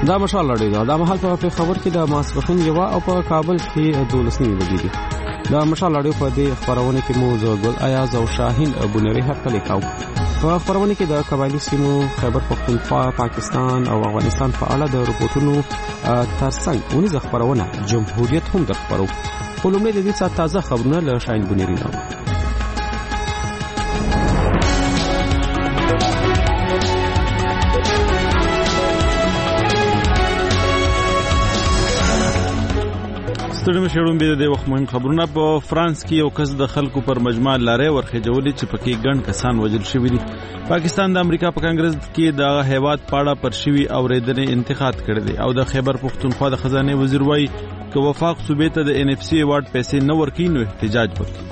دا مشال لري دا مهال په خبر کې د ماسپخین یو او په کابل کې 12 بجې دي. دا مشال لري په دې خبرونه کې مو زوګل ایاز او شاهین ابونری حق لیکاو. په خبرونه کې د قبایلی سیمو خیبر پختونخوا پاکستان او افغانستان په اړه د رپورټونو ترڅنګ ونیز خبرونه جمهوریت هم د خبرو. ولومړی د دې څخه تازه خبرونه له شاهین ابونری نو. ستړي مشرون به د وخت مهم خبرونه. په فرانس کې یو کس د خلکو پر مجمع لارې ورخېجولې چې پکې ګڼ کسان وژل شوي دي. پاکستان د امریکا په کانګرس کې د هیواد پاړه پر شوي اورېدنې انتقاد کړی دی او د خیبر پختونخوا د خزانه وزیر وایي چې وفاق صوبې ته د NFC ایوارډ پیسې نه ورکړي نو احتجاج وکړي.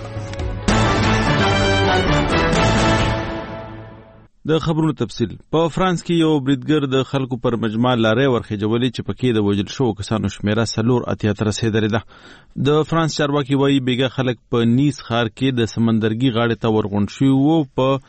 د خبرونو تفصیل. په فرانس کې یو بریدګر د خلکو پر مجمع لارې ورخېجولې چې پکې د وژل شوو کسانو شمیره 480 رسیدلې ده. د فرانس چارواکي وایي بیګا خلک په نیس ښار کې د سمندرګي غاړې ته ورغونډ شوي وو. په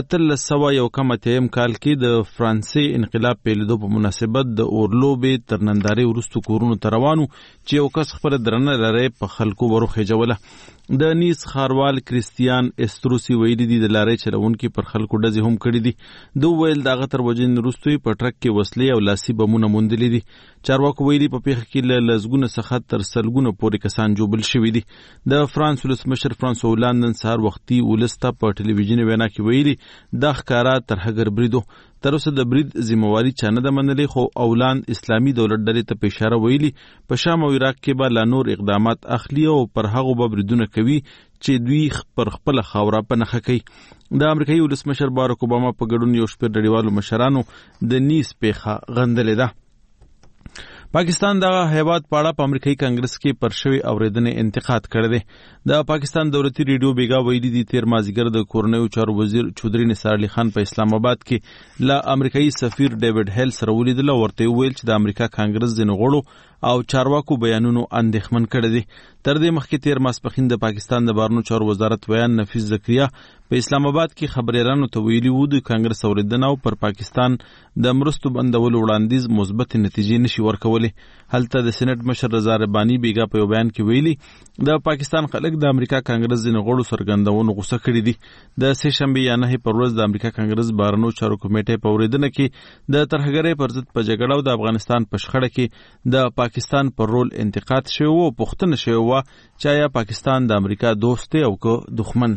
1891 کال کې د فرانسې انقلاب پیلېدو په مناسبت د اورلوبې تر نندارې وروسته کورونو ته روانو چې یو کس خپله درنه لارې په خلکو ورخېجوله. د نیس ښاروال کریستیان استروسی ویلي دي د لارې چلونکي پر خلکو ډزې هم کړي دي. دوی ویل د هغه تر وژنې وروسته په ټرک کې وسلې او لاسي بمونه موندلي دي. چارواکو ویلي په پیښه کې له لسګونه څخه تر سلګونه پورې کسان ژوبل شوي دي. د فرانس ولسمشر فرانسوا هولانډ نن سهار وختي ولس ته په ټلویزیوني وینا کې ویلي دا ښکاره ترهګر بریدو. تر اوسه د برید ذمہواری چا نه ده منلې، خو هولانډ اسلامي دولت ډلې ته په اشاره ویلي په شام او عراق کې به لا نور اقدامات اخلي او پر هغو به بریدونه کوي چې دوی پر خپله خاوره په نښه کوي. د امریکایي ولسمشر باراک اوباما په ګډون یو شمېر نړیوالو مشرانو د نیس پیښه غندلې ده. پاکستان د هیواد په اړه په امریکایي کانګرس کې پر شوی اورېدنې انتقاد کړی دی. د پاکستان دولتي ریډیو بیګا ویلي دي تیر مازدیګر د کورنیو چارو وزیر چودري نثار علي خان په اسلام آباد کې له امریکایي سفیر ډیوډ هیل سره ولیدل او ورته ویل چې د امریکا کانګرس ځینو غړو او چارواکو بیانونو اندېښمن کړی دي. تر دې مخکې تیر ماسپښین د پاکستان د بهرنیو چارو وزارت ویان نفیس زکریا په اسلام آباد کې خبريالانو ته ویلي وو د کانګرس اورېدنه او پر پاکستان د مرستو بندولو وړاندیز مثبت نتیجې نشي ورکولې. هلته د سېنات مشر رضا رباني بیګا په یو بیان کې ویلي د پاکستان خلک د امریکا کانګرس ځینو غړو څرګندونو غوسه کړي دي. د سه شنبې یا 9 پر ورځ د امریکا کانګرس بهرنیو چارو کمیټې په اورېدنه کې د ترهګرۍ پر ضد په جګړه او د افغانستان په شخړه کې د پاکستان پر رول انتقاد شوی او پوښتنه شوی و چې آیا پاکستان د امریکا دوست دی او که دښمن.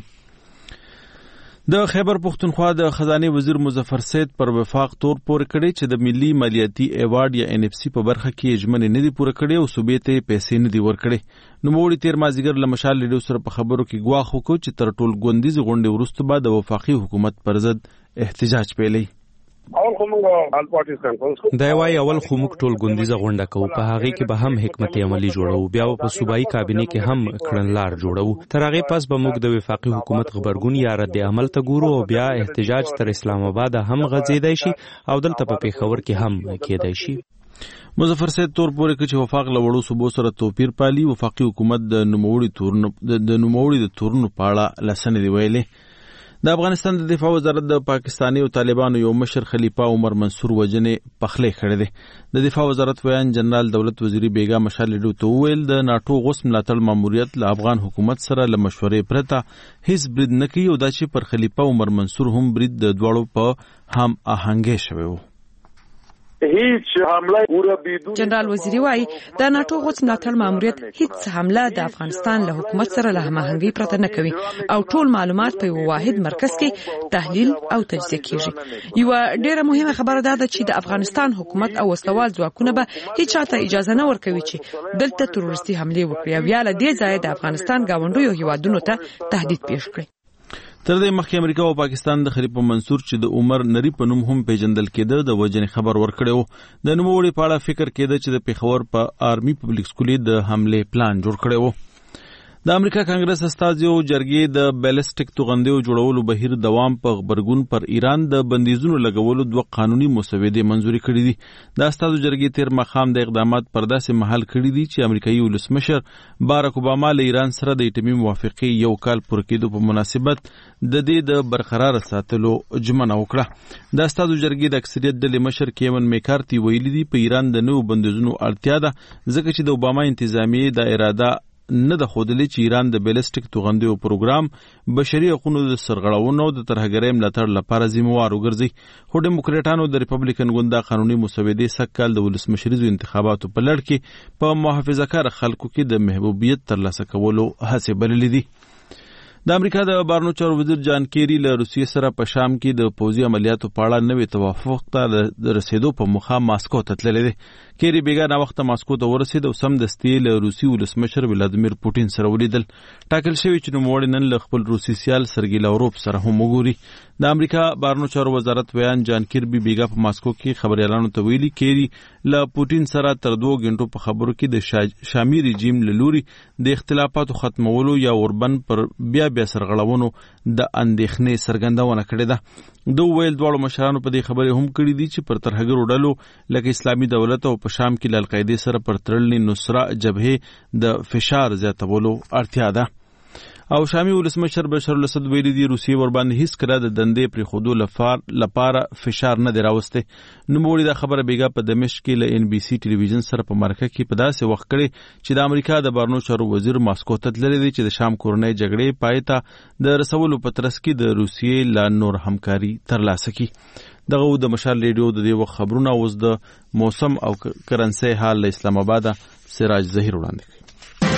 د خیبر پختونخوا د خزانه وزیر مظفر سید پر وفاق تور پورې کړی چې د ملي مالیاتي ایوارډ یا NFC په برخه کې ژمنې نه دي پوره کړې او صوبې ته پیسې نه دي ورکړې. نوموړي تیر مازدیګر له مشال ریډیو سره په خبرو کې ګواښ وکړ چې تر ټول ګوندیز غونډې وروسته به د وفاقي حکومت پر ضد احتجاج پیلوي. دا وايي اول خو موږ ټول ګوندیزه غونډه کوو، په هغه کې به هم حکمت عملی جوړو، بیا په صوبایي کابینه کې هم کړنلار جوړو، تر هغه پس به موږ د وفاقي حکومت خبرګون یا رد عمل ته ګورو او بیا احتجاج تر اسلام آباد هم غځیدای شي او دلته په پیښور کې هم کېدای شي. مظفر سید تور پورې کې چې وفاق له وړو صوبو سره توپیر پالي، وفاقي حکومت د نوموړي د تورنو په اړه لسنې دی ویلې. د افغانستان د دفاع وزارت د پاکستاني او طالبانو یو مشر خلیفه عمر منصور وجنې پخلې کړې ده. د دفاع وزارت ویان جنرال دولت وزیری بیګا مشال ډیو ته ویل د ناتو غوس ملاتړ ماموریت له افغان حکومت سره له مشورې پرته هیڅ برید نه کوي او دا چې پر خلیفه عمر منصور هم برید د دواړو په هم آهنګۍ شوی و. جنرال وزیری وایي د ناتو غوڅ ملاتړ ماموریت هیڅ حمله د افغانستان له حکومت سره له هماهنګۍ پرته نه کوي او ټول معلومات په یو واحد مرکز کې تحلیل او تجزیه کیږي. یو ډیره مهمه خبره ده چې د افغانستان حکومت او وسلوال ځواکونه به هیڅ چاته اجازه نه ورکوي چې دلته تروریستي حمله وکړي او یا له دې ځایه د افغانستان ګاونډیو هیوادونو ته تهدید پیښ کړي. تر دې مخکې امریکا او پاکستان د خلیفه منصور چې د عمر نری په نوم هم پیژندل کېده د وژنې خبر ورکړی و. د نوموړي په اړه فکر کېده چې د پېښور په آرمي پبلک سکول د حملې پلان جوړ کړی و. د امریکا کانګرس استازیو جرګې د بیلسټیک توغندیو جوړولو بهیر دوام په خبرګون پر ایران د بندیزونو لګولو دوه قانوني مسودې منزوري کړې دي. د استازو جرګې تیر مخام د اقدامات پر داسې مهال کړي دي چې امریکایي ولسمشر باراک اوباما له ایران سره د اټومي موافقې یو کال پوره کېدو په مناسبت د دې د برقرار ساتلو ژمنه وکړه. د استازو جرګې د اکثریت ډلې مشر کیون میکارتي ویلي دي په ایران د نوو بندیزونو اړتیا ده ځکه چې د اوباما انتظامیې د اراده نه د خودلې چې ایران د بیلسټیک توغندیو پروګرام بشري حقوقو د سرغړونو او د ترهګرۍ ملاتړ لپاره ذمہوار وګرځي. خو ډیموکراټانو د ریپبلیکن ګوند قانوني مسودې سږ کال د ولسمشریزو انتخاباتو په لړ کې په محافظه‌کار خلکو کې د محبوبیت ترلاسه کولو هڅې بللې دي. د امریکا د بهرنیو چارو وزیر جان کیری له روسیې سره په شام کې د پوځي عملیاتو په اړه نوې توافق ته د رسیدو په موخه ماسکو ته تللی دی. کیری بیګا وخت ماسکو ته ورسید او سمدستي له روسي ولسمشر ولادیمیر پوتین سره ولیدل. ټاکل شوی چې نوموړی نن له خپل روسي سیال سرګی لاوروف سره هم وګوري. د امریکا بهرنیو چارو وزارت بیان جان کیربي بیګا په ماسکو کې خبريالانو ته ویلي کیری له پوتین سره تر 2 غنټو په خبرو کې د شامي رژیم له لوري د اختلافاتو ختمولو یا اوربن پر بیا سرغړونو د اندېښنې څرګندونه کړې ده. دوه ویل دواړو مشرانو په دې خبرې هم کړې دي چې پر ترهګرو ډلو لکه اسلامي دولت او په شام کې له القاعده سره پر تړلې نصره جبهه د فشار زیاتولو اړتیا ده. او شامي ولسمشر بشار الاسد ویلي دي روسیې ور باندې هیڅ کله د دندې پرې خودو لپاره فشار نه دی راوسته. نوموړي دا خبره بیګا په دمشق کې له ان بي سي ټلویزیون سره په مرکه کې په داسې وخت کړي چې د امریکا د بهرنیو چارو وزیر ماسکو ته تللی دی چې د شام کورنۍ جګړې پای ته د رسولو په ترڅ کې د روسیې لا نور همکاري ترلاسه کړي. دغه د مشال ریډیو د دې وخت خبرونه اوس د موسم او کرنسي حال له اسلام آباد سراج ظهیر وړاندې کوي.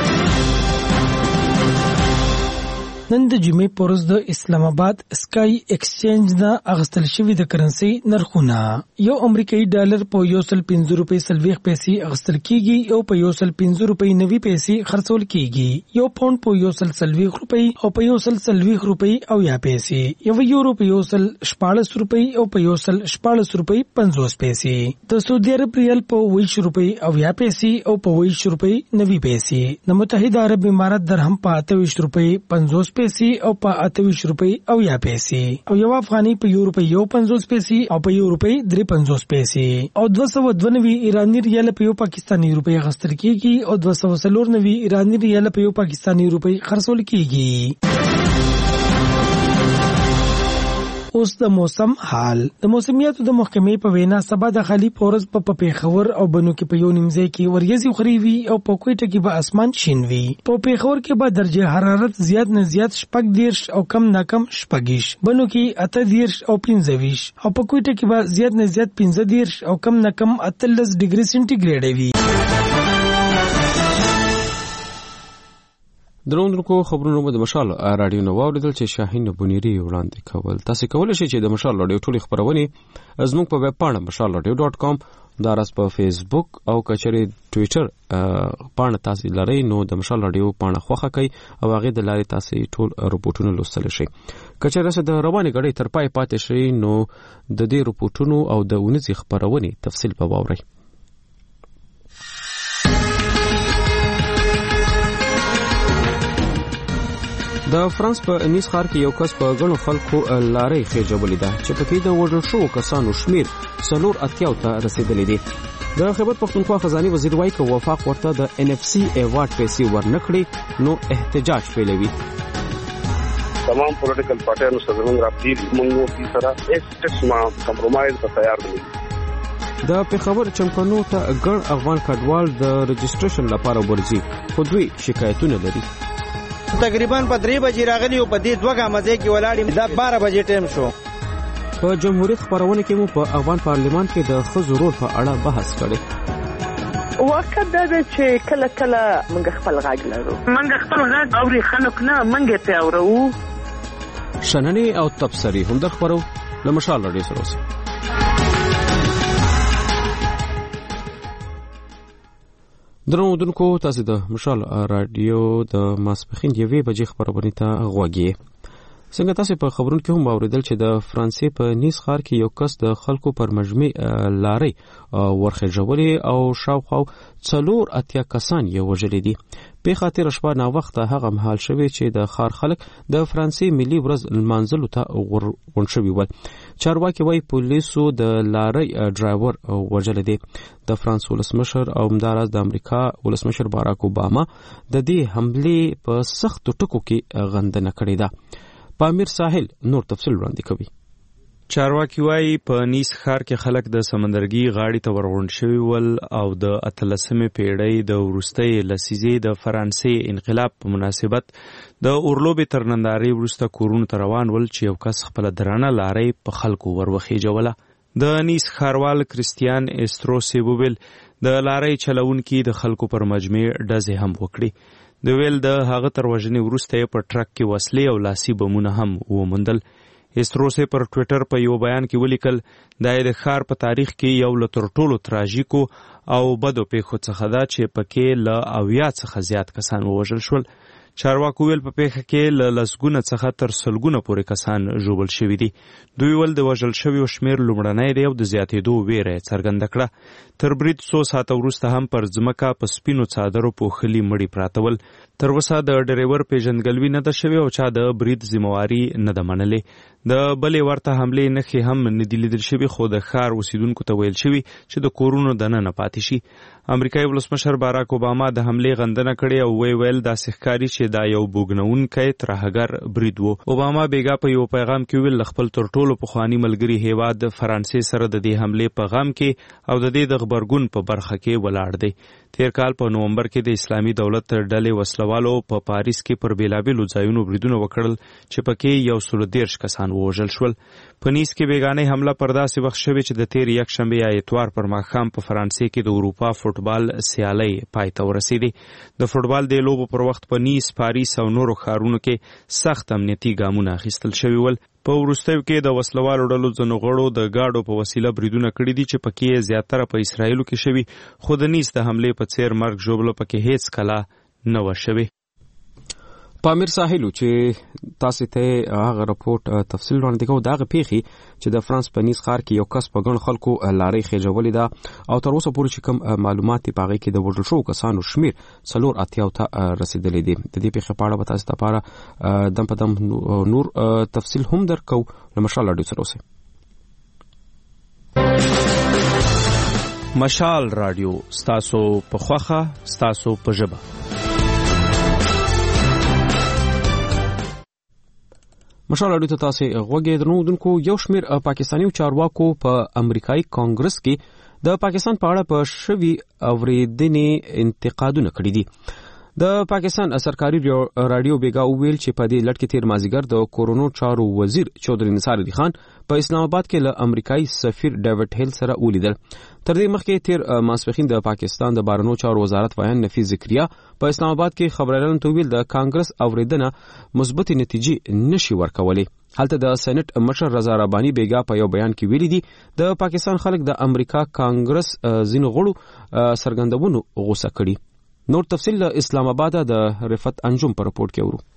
نن د جمعې په ورځ د اسلام آباد سکای ایکسچینج نه اغستل شوی د کرنسي نرخونه یو امریکایي ډالر په 1.50 روپۍ 40 پیسې اغستل کیږي او په 1.50 روپۍ 90 پیسې خرڅول کیږي. یو پاوند په 1.40 روپۍ او په 1.40 روپۍ او یا پیسې. یو یورو په 1.14 روپۍ او په 1.14 روپۍ 50 پیسې. د سعودي عرب ریال په 20 روپۍ او یا پیسې او په 20 روپۍ 90 پیسې. د متحده عرب امارات درهم په 28 روپۍ 50 پیسې او په 28 روپۍ او یا پیسې. او یو افغاني په یو روپۍ 50 پیسې او په یو روپۍ 53 پیسې. او 292 ایرانی ریال په یو پاکستانی روپۍ غستل کیږي او 294 ایرانی ریال په یو پاکستانی روپۍ خرڅول کیږي. اوس د موسم حال. د موسمیاتو د محکمې په وینا سبا د خالی پورز په پیښور او بنو کې په یو نیمځای کې وریځي خوريوي او په کوټه کې به اسمان شین وي. په پیښور کې به درجه حرارت زیات نه زیات 14 او کم نه کم 20. بنو کې 18 او 15 او په کوټه کې به زیات نه زیات 15 او کم نه کم 18 ډیګري سنټیګریډ وي. درونکو خبرونه مو د مشال رادیو نو واوریدل چې شاهین بنيري وړاندې کول. تاسو کولای شئ چې د مشال رادیو ټولې خبرونه زموږ په ویب پاڼه mashalradio.com داراس په فیسبوک او کچري ټوئیټر پاڼه تاسو لرئ نو د مشال رادیو پاڼه خوخه کوي او هغه د لارې تاسو ټول رپورټونه لوستل شئ. کچري سره د رواني غړي تر پای پاتې شئ نو د دې رپورټونو او د اونځي خبرونه تفصیل په واورئ. د فرانس په نیس ښار کې یو کس په غنو خلکو لارې خېجولې ده چې پکې د وژل شوو کسانو شمیر 480 ته رسیدلی دی. د خیبر پختونخوا خزاني وزیر وایي چې وفاق ورته د NFC ایوارډ پیسې ورنکړي نو احتجاج پیلوي. تمام پولیټیکل پارټیانو سره موږ راپیل موږ په سره هیڅ قسمه کمپرمایز ته تیار نه یو. د پیښور چمپنو ته ګڼ افغان کډوال د رجسټریشن لپاره ورځي خو دوی شکایتونه لري. تقریبا په 3 بجې راغلی او په دې 2 غمزه کې ولاړم دا 12 بجې ټیم شو. په جمهوریت خبرونه کې مو په افغان پارلیمان کې د ښځو رول په اړه بحث کړی. واقع دا چې کله کله موږ خپل غږ لرو موږ خپل غږ اوري خلک نه موږ ته اورو. شننې او تبصرې هم در خبرو له مشال رادیو سره اوسئ. درودونکو تاسو د مشال رادیو د ماسپخین یوې بجې خبرونه ته غوږی. څنګه تاسو په خبرونو کې هم اوریدل چې د فرانسې په نیس ښار کې یو کس د خلکو پر مجمع لارې ورخېجولې او شاوخوا 480 کسان یې وژلي دي. په خاطر شپه نا وخت هغه مهال شوی چې د خار خلک د فرانسې ملي ورځ لمانځلو ته غون شوی ول. چارواکي وايي پولیسو د لارۍ ډرایور وژل دي. د فرانس ولسمشر او همداراز د امریکا ولسمشر باراک اوباما د دې حملې په سختو ټکو کې غندنه کړې ده. پامیر ساحل نور تفصیل وړاندې کوي. چارواکي وايي په نیس ښار کې خلک د سمندرګي غاړې ته ورغونډ شوي ول او د 18مې پیړۍ د وروستۍ لسیزې د فرانسې انقلاب په مناسبت د اورلوبې تر نندارې وروسته کورونو ته روان ول چې یو کس خپله درانه لارۍ په خلکو وروخیجوله. د نیس ښاروال کریستیان ایستروسي وویل د لارۍ چلونکي د خلکو پر مجمع ډزې هم وکړي. د ویل د هغه تر وژنې وروسته یې په ټرک کې وسلې او لاسي بمونه هم وموندل. ایستروسي پر ټویټر په یو بیان کې ولیکل دا د ښار په تاریخ کې یو له تر ټولو تراژیکو او بدو پیښو څخه ده چې پکې له 80 څخه زیات کسان ووژل شول. چارواکو ویل په پیښه کې له لسګونه څخه تر سلګونه پورې کسان ژوبل شوي دي. دوی ول د وژل شویو شمیر لومړنی دی او د زیاتېدو ویره یې څرګنده کړه. تر برید 100 ساعته وروسته هم پر ځمکه په سپینو څادرو پوښلي مړي پراته ول. تر اوسه د ډریور پیژندګلوي نه ده شوې او چا د برید ذمہواري نه ده منلې. د بلې ورته حملې نښې هم نه دي لیدل شوي خو د ښار اوسیدونکو ته ویل شوي چې د کورونو دننه پاتې شي. امریکایي ولسمشر باراک اوباما د حملې غندنه کړې او ویل داسې ښکاري چې دا یو بوږنونکی ترهګر برید و. اوباما بیګا په یو پیغام کې ویل خپل تر ټولو پخواني ملګري هیواد فرانسې سره د دې حملې په غم کې او د دې د غبرګون په برخه کې ولاړ دی. تیر کال په نومبر کې د اسلامي دولت ډلې وسلوالو په پاریس کې پر بیلابیلو ځایونو بریدونه وکړل چې پکې 113 کسان ووژل شول. په نیس کې بیګانۍ حمله پر داسې وخت شوې چې د تیر یکشنبې یا اتوار پر ماښام په فرانسې کې د اروپا فوټبال سیالۍ پای ته ورسېدې. د فوټبال د لوبو پر وخت په نیس، پاریس او نورو ښارونو کې سخت امنیتي ګامونه اخیستل شوي ول. په وروستیو کې د وسلوالو ډلو ځینو غړو د ګاډو په وسیله بریدونه کړي دي چې پکې زیاتره په اسرائیلو کې شوي خو د نیس د حملې په څیر مرګ ژوبله پکې هیڅ کله نه وه شوې. پامیر ساحلو چې تاسو ته هغه راپورټ تفصیل وړاندې کوو. دغه پیښې چې د فرانس په نیس ښار کې یو کس په ګڼ خلکو لارۍ خېژولې ده او تر اوسه پورې چې کوم معلومات دي په هغې کې د وژل شوو کسانو شمیر 84 ته رسېدلی دی. د دې پیښې په اړه به تاسو لپاره دم په دم نور تفصیل هم درکو. له مشال راډیو سره اوسئ. مشال راډیو ستاسو په خوښه ستاسو په ژبه. مشال راډیو ته تاسو غوږی درنودونکو. یو شمیر پاکستاني چارواکو په امریکایي کانګرس کې د پاکستان په اړه په شوي اوریدنې انتقادونه کړي دي. د پاکستان سرکاري رادیو بیګا ویل چې په دې لټ کې تیر مازیګر د کورونو چارو وزیر چودري نثار علي خان په اسلام آباد کې له امریکایي سفیر ډیوډ هیل سره ولیدل. تر دې مخکې تیر ماسپښین د پاکستان د بهرنیو چارو وزارت ویان نفیس ذکریا په اسلام آباد کې خبريالانو ته ویل د کانګرس اوریدنه مثبت نتیجې نشي ورکولې. هلته د سېنات مشر رضا رباني بیګا په یو بیان کې ویلي دي د پاکستان خلک د امریکا کانګرس ځینو غړو سرګندونو غوسه کړي. نور تفصیل اسلام آباد د رفت انجم پر رپورټ کې ورو.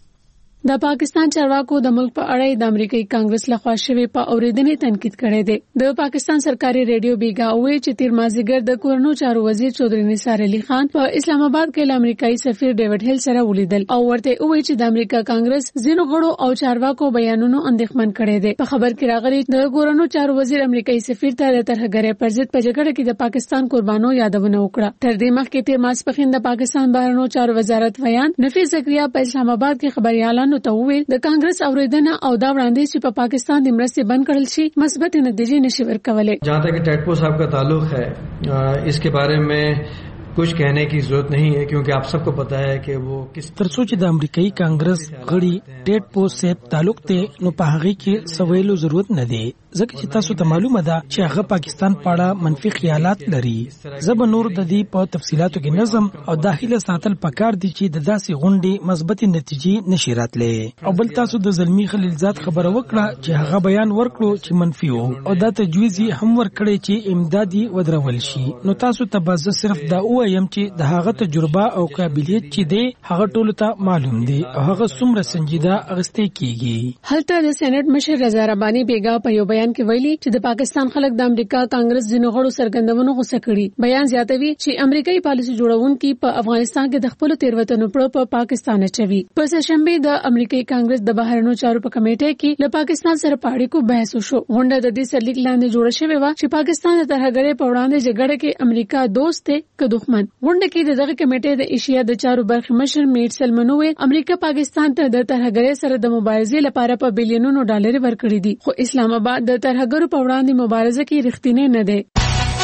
د پاکستان چارواکو د ملک په اړه د امریکایي کانګرس لخوا شوی په اوریدنې تنقید کړی دی. د پاکستان سرکاري ریډیو بیګا وایي چې تیر مازیګر د کورونو چارو وزیر چودري نثار علي خان په اسلام آباد کې له امریکایي سفیر ډیوډ هیل سره ولیدل او ورته وایي چې د امریکا کانګرس ځینو غړو او چارواکو بیانونو اندېښمن کړی دی. په خبر کې راغلي د کورونو چارو وزیر امریکایي سفیر ته د ترهګرۍ پر ضد په جګړه کې د پاکستان قربانو یادونه وکړه. تر دې مخکې تیر ماسپښین د پاکستان بهرنیو چارو وزارت ویان نفیس ذکریا په اسلام آباد کې خبريالانو ته وویل د کانګرس اوریدنه او دا وړاندیز چې په پاکستان د مرستې بند کړل شي مثبت نتیجې نشي ورکولای. جہاں تک ٹیٹپو صاحب کا تعلق ہے اس کے بارے میں کچھ کہنے کی ضرورت نہیں ہے کیونکہ آپ سب کو پتا ہے کہ وہ کس ترڅو چې د امریکایي کانګرس غړي ټیټپو صاحب تعلق ته نو په هغه کې سویلو ضرورت نه دی ځکه چې تاسو ته معلومه ده چې هغه پاکستان په اړه منفي خیالات لري. زب نور د دې په تفصيلاتو کې نظم او داخله ساتل پکار دي چې د داسې غونډې مثبت نتیجې نشي راتلې. او بل تاسو د زلمی خلیلزاد خبره وکړه چې هغه بیان ورکړو چې منفي وو او دا تجویز هم ورکړي چې امدادي ودرول شي. نو تاسو ته بس صرف دا وایم چې د هغه تجربه او قابلیت چې دی هغه ټول ته معلوم دی او هغه څومره سنجیده اغسته کیږي. هلته د سېنات مشر رضا رباني بیګا په یو بیان کې ویلي چې د پاکستان خلک د امریکا کانګرس ځینو غړو سرګندونو غوسه کړي. بیان زیاتوي چې امریکایي پالیسي جوړونکي په افغانستان کې د خپل تیروتنو په پاکستان اچوي. په سشنبه د امریکایي کانګرس د بهرنیو چارو په کمیټه کې له پاکستان سره په اړیکو بحث وشو. غونډه د دې سرلیک لاندې جوړه شوې و چې پاکستان د ترهګرۍ په وړاندې جګړه کې امریکا دوست دی که دښمن. غونډه کې دغه کمیټې د ایشیا د چارو برخې مشر میټ سلمنوي امریکا پاکستان ته د ترهګرۍ سره د مبارزې لپاره په بلینونو ډالر ورکړي دي، خو اسلام آباد د ترهګرو په وړاندې مبارزه کې رښتینی نه دی.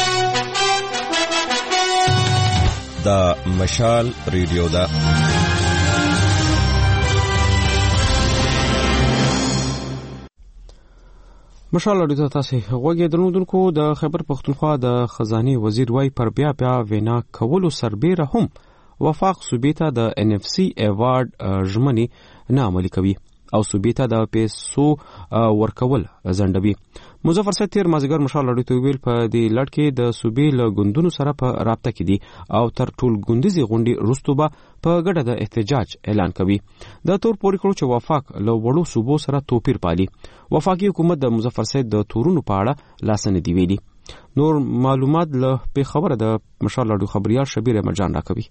دا مشال ریډیو دا مشال اړیته تاسو غوږی درنودونکو. د خیبر پختونخوا د خزانه وزیر وای پر بیا وینا کولو سربېره هم وفاق صوبې ته د NFC ایوارډ ژمنې نه عملي کوي او صوبې ته د پیسو ورکول ځنډوي. مظفر سید تیر مازیګر مشال اړیته ویل په دې لړ کې د صوبې له ګوندونو سره په رابطه کې دي او تر ټول ګوندیزي غونډې رستوبه په ګډه د احتجاج اعلان کوي. د تور پورې کړو چې وفاق له وړو صوبو سره توپیر پالي. وفاقي حکومت د مظفر سید د تورونو په اړه لاسنه دی ویلي. نور معلومات له پیښور د مشال اړیو خبريال شبیر احمد جان راکوي.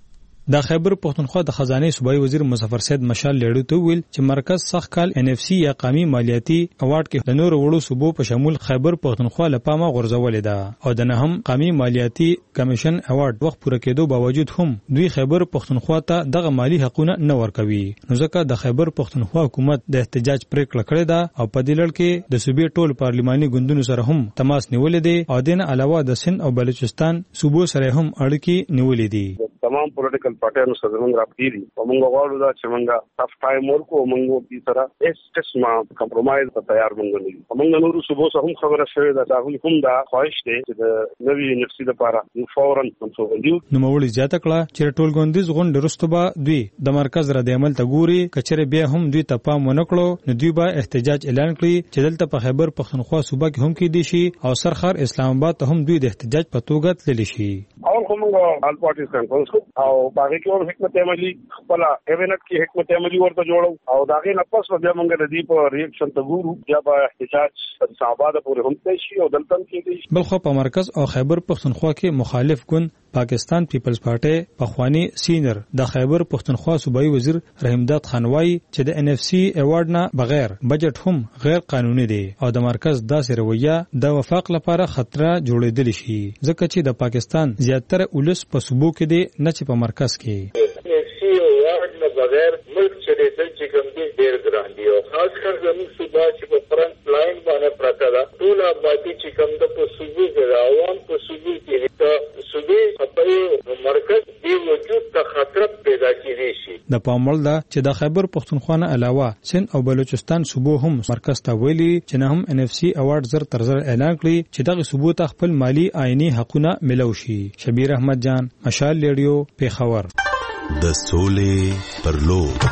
د خیبر پختونخوا د خزانه صوبایي وزیر مظفر سید مشال لیړو ته ویل چې مرکز سخت کال NFC یا قومي مالیاتي اوارډ کې د نور وړو صوبو په شمول خیبر پختونخوا لپاره غورځولې ده او د نه هم قومي مالیاتي کمیشن اوارډ وخت پوره کېدو باوجود هم دوی خیبر پختونخوا ته دغه مالی حقوقونه نه ورکوي. نو ځکه د خیبر پختونخوا حکومت د احتجاج پریکړه کړې ده او په دې لړ کې د صوبې ټول پارلماني ګوندونو سره هم تماس نیولې دي او دین علاوه د سند او بلوچستان صوبو سره هم اړیکې نیولې دي. تمام پولیټیکل پارټیانو سره موږ راپېری او موږ غواړو دا چې موږ ټف ټایم ورکو موږ په سره اس قسمه کمپرمایز ته تیار موږ نه یو. موږ نورو صوبو سره هم خبره شوې ده دا هم دا خواهش دی چې د نوې نفسي لپاره فورن منسوبیو. نو مولوی زیاته کړه چې ټول ګوندیز غونډه رستوبه دوی د مرکز رد عمل ته ګوري کچره بیا هم دوی ته پام ونه کړو نو دوی به احتجاج اعلان کړي چې دلته په خیبر پختونخوا صوبه کې هم کې دي شي او سرخر اسلام آباد ته هم دوی د احتجاج په توګه تللی شي. او کومه آل پارټیز کانفرنس او باقي کې حکمت عملی خپل ایونت کې حکمت عملی ورته جوړو او داغه نه پس بیا موږ د دې په ریاکشن ته ګورو یا به احتجاج صحابه پورې هم تل شي او دلته کې دي. بلخو په مرکز او خیبر پختونخوا کې مخالف ګوند پاکستان پیپلز پارټي پخوانی سینیئر د خیبر پختونخوا صوبایي وزیر رحیمداد خان وایي چې د NFC ایوارډ نه بغیر بجټ هم غیر قانوني دی او د مرکز داسې رویه د وفاق لپاره خطر جوړېدل شي ځکه چې د پاکستان زیاتره ولس په صوبو کې دی نه چې په مرکز کې. NFC ایوارډ نه بغیر ملک چلېدل چې کوم دي ډېر ګران دي او خاص کر زموږ صوبه چې په فرنٹ لاین باندې پراته ده ټول آبادي چې کوم د په صوبو کې د عوام په صوبو کې د صوبې په مرکز دی وجود ته خطر پیدا کیږي شي. د پاموړ ده چې د خیبر پختونخوا نه علاوه سند او بلوچستان صوبو هم مرکز ته ویلي چې نه هم NFC ایوارډ زر تر زر اعلان کړي چې دغه صوبو ته خپل مالی آئینی حقونه ملو شي. شبیر احمد جان مشال لیډیو پیښور. د سولې پر لور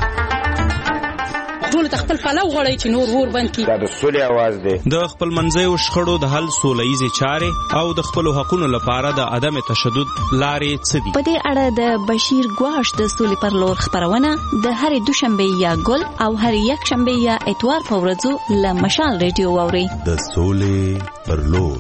ټول خپل پلو غړی چې نور ور باندې کی دا د سولې आवाज دی. د خپل منځي شخړو د حل سولهیزي چارې او د خپل حقوقو لپاره د عدم تشدد لارې څه دي. په دې اړه د بشیر ګواش د سولې پر لور خبرونه د هر دوشنبه یا ګل او هر یک شنبه یا اتوار په ورځو له مشال ریډیو اوري. د سولې پر لور.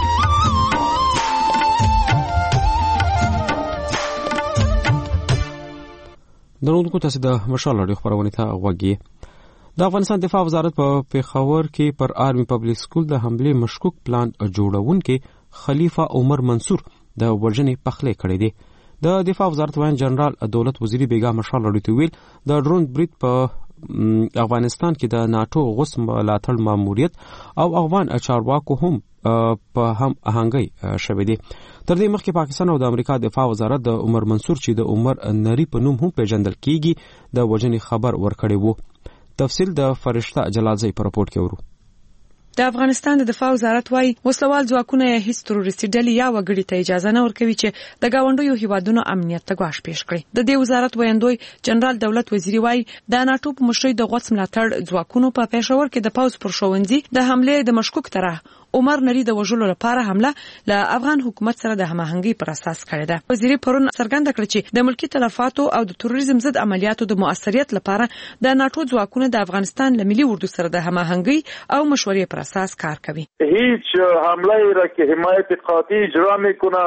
درنو تاسو د مشال اړیو خبرونه ته غوږی. د افغانستان دفاع وزارت په پیښور کې پر آرمي پبلک سکول د حمله مشکوک پلان جوړونکو خلیفہ عمر منصور د وژنې پخلې کړې دي. د دفاع وزارت وایي جنرال دولت وزیری بیگا مشال اړیو ویل د ډرون برید په افغانستان کې د ناتو غوس ملاتړ ماموریت او افغان چارواکو هم په هم اهنګي شوه دي. تر دې مخکې پاکستان او د امریکا دفاع وزارت د عمر منصور چې د عمر نری په نوم هم پیژندل کیږي د وژنې خبر ورکړی وو. تفصیل د فرشته جلالزئی په راپورټ کې ورو. د افغانستان د دفاع وزارت وايي وسلوال ځواکونه هیڅ تروریستي ډلې یا وګړي ته اجازه نه ورکوي چې د گاونډیو هیوادونو امنیت ته ګواښ پیښ کړي. د دې وزارت ویاندوی جنرال دولت وزیری وايي د ناتو په مشرۍ د غوڅ ملاتړ ځواکونو په پېښور کې د پاوز پر شوونځي د حمله د مشکوک طرح عمر نری د وژلو لپاره حمله له افغان حکومت سره د هماهنګي پر اساس کړې ده. وزیر پرون څرګنده کړ چې د ملکی تلفاتو او د تروریزم ضد عملیاتو د مؤثریت لپاره د ناتو ځواکونه د افغانستان له ملي اردو سره د هماهنګي او مشورې پر اساس کار کوي. هیچ حمله را که حمایت قاطع اجرا میکنه.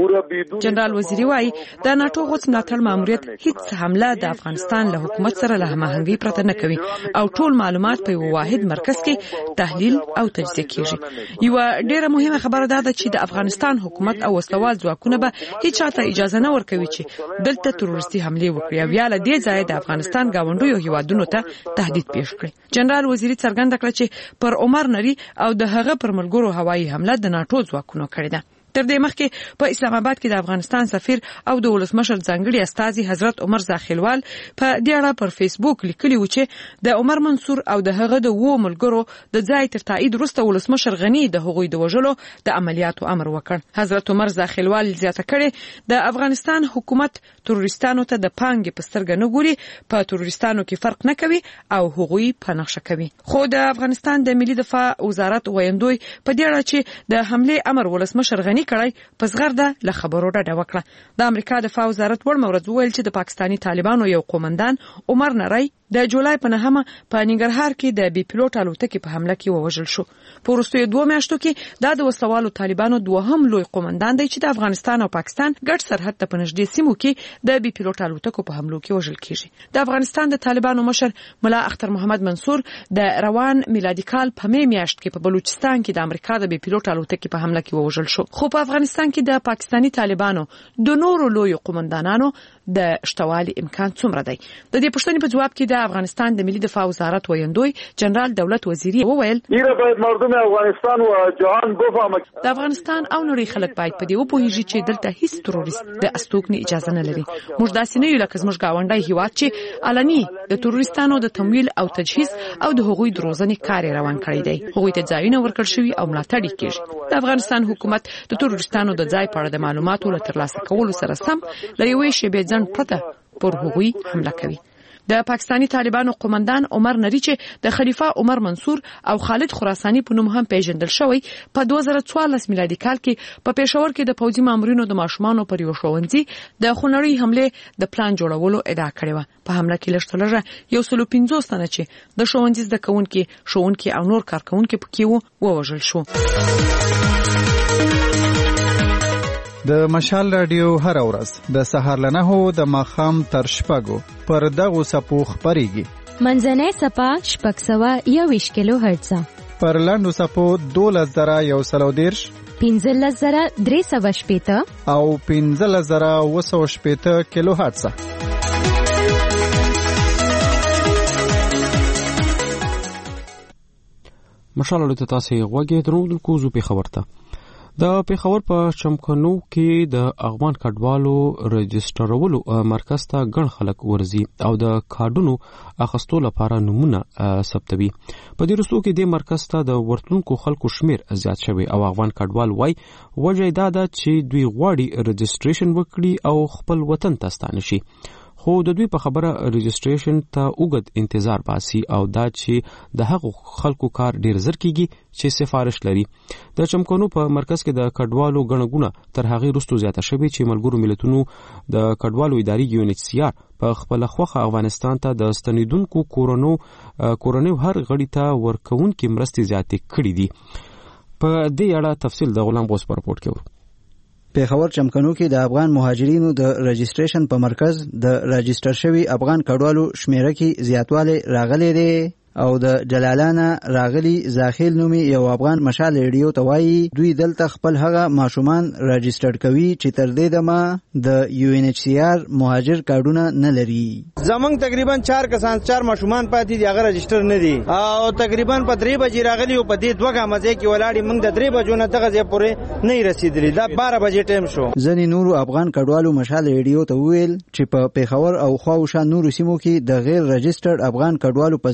جنرال وزیری وایي د ناتو غوڅ ملاتړ ماموریت هیڅ حمله د افغانستان له حکومت سره له هماهنګي پرته نه کوي او ټول معلومات په یو واحد مرکز کې تحلیل او تجزیه کیږي. یو ډیره مهمه خبره ده چې د افغانستان حکومت او وسلوال ځواکونه به هیڅ چاته اجازه نه ورکوي چې دلته تروریستي حمله وکړي او یا له دې ځای د افغانستان گاونډیو هیوادونو ته تهدید پیښ کړي. جنرال وزیری څرګنده کړه چې پر عمر نری او د هغه پر ملګرو هوایي حمله د ناتو ځواکونو کړې ده. تر دې مخکې په اسلام آباد کې د افغانستان سفیر او د ولسمشر ځانګړي استازي حضرت عمر زاخیلوال په دې اړه پر فیسبوک لیکلي و چې د عمر منصور او د هغه د وو ملګرو د ځای تر تایید وروسته ولسمشر غنی د هغوی د وژلو د عملیاتو امر وکړ. حضرت عمر زاخیلوال زیاته کړي د افغانستان حکومت تروریستانو ته د پانګې په سترګه نه ګوري، په تروریستانو کې فرق نه کوي او هغوی په نقشه کوي. خو د افغانستان د ملي دفاع وزارت ویندوی په دې اړه چې د حمله امر ولسمشر غنی کړی په زغرده له خبرو ډډه وکړه. د امریکا دفاع وزارت ورمورز ویل چې د پاکستانی طالبانو یو قومندان عمر نری د جولای په 9 په ننګرهار کې د بي پيلوټ الوتکې په حمله کې ووژل شو. په وروستیو 2 میاشتو کې د وسلوالو طالبانو دوهم لوی قومندان دی چې د افغانستان او پاکستان ګډ سرحد ته په نږدې سیمو کې د بي پيلوټ الوتکو په حملو کې وژل کیږي. د افغانستان د طالبانو مشر ملا اختر محمد منصور د روان میلادي کال په می میاشت کې په بلوچستان کې د امریکا د بي پيلوټ الوتکې په حمله کې وژل شو. خو په افغانستان کې د پاکستانی طالبانو د نورو لوی قومندانانو د شتوالي امکان څومره دی؟ د دې پوښتنې په جواب کې د افغانستان د ملي دفاع وزارت ویندوی جنرال دولت وزیری وویل ایره باید مردم افغانستان او جهان بفهمه د افغانستان او نړۍ خلک باید په دې وپوهیږي چې دلته هیڅ تروریست د استوګنې اجازه نه لري. موږ داسې نه یو لکه زموږ گاونډي هیواد چې علني د تروریستانو د تمویل او تجهیز او د هغوی د روزنې کار روان کړی دی. هغوی ته ځایونه ورکړل شوي او ملاتړ کیږي. د افغانستان حکومت د تروریستانو د ځای په اړه د معلوماتو ترلاسه کولو سره سم له یوې شیبې ځنډ پرته پر هغوی حمله کوي. د پاکستانی طالبانو قومندان عمر نری چې د خلیفہ عمر منصور او خالد خراسانی په نوم هم پیژندل شوی په 2014 میلادي کال کې په پېښور کې د پوځي مامورینو د ماشومانو پر یو ښوونځي د خونړۍ حمله د پلان جوړولو ادعا کړې و. په حمله کې لږترلږه 150 تنه چې د ښوونځي زده کوونکي او نور کارکونکي پکې ووژل شو. د مشال رادیو هر ورځ د سهار له 9 د ماښام تر 6 پر دغه سپو خبريږي. منځنۍ سپا 621 کیلو هرتز، پر لاندو سپو 12130، 15380 او 15280 کیلو هرتز. مشال له تاسو غوږی درود کوزو په خبرته. د پیښور په چمکنو کې د افغان کډوالو رجسټرولو مرکز ته ګڼ خلک ورزي او د کارډونو اخستو لپاره نمونه ثبتوي. په دې وروستو کې د مرکز ته د ورتلونکو خلکو شمیر زیات شوی او افغان کډوال وای وجه دا ده چې دوی غواړي رجسټریشن وکړي او خپل وطن ته ستانه شي. خو د دوی په خبره رجسټریشن ته اوږد انتظار باسي او دا چې د هغو خلکو کار ډیر زر کیږي چې سفارش لري. د چمکنو په مرکز کې د کډوالو غنګونه تر هغه وروسته زیاته شوی چې ملګرو ملتونو د کډوالو اداري UNHCR په خپل خوخه افغانستان ته د ستنیدونکو کورونو هر غړي ته ورکوونکې مرستې زیاتې کړې دي. په دې اړه تفصیل د غلام غوث په رپورت کې ورو. پیښور چمکنو کې د افغان مهاجرینو د رجسټریشن په مرکز د رجسټر شوی افغان کډوالو شمیره کې زیاتواله راغلی دی او د جلالانا راغلی زاخیل نومي یو افغان مشال ریډیو ته وایي دوی دلته خپل هغه ماشومان رجسټر کوي چې تر دې دمه د UNHCR مهاجر کارډونه نه لري. زمونږ تقریبا 4 کسان 4 ماشومان پاتې دي هغه رجسټر نه دي او تقریبا په 3 بجې راغلی او په دې 2 غمزه کې ولاړی موږ د 3 بجو نه دغه ځای پورې نه رسیدلی دا 12 بجې ټیم شو. ځنې نورو افغان کډوالو مشال ریډیو ته ویل چې په پیښور او خواوشا نورو سیمو کې د غیر رجسټرډ افغان کډوالو په ضد د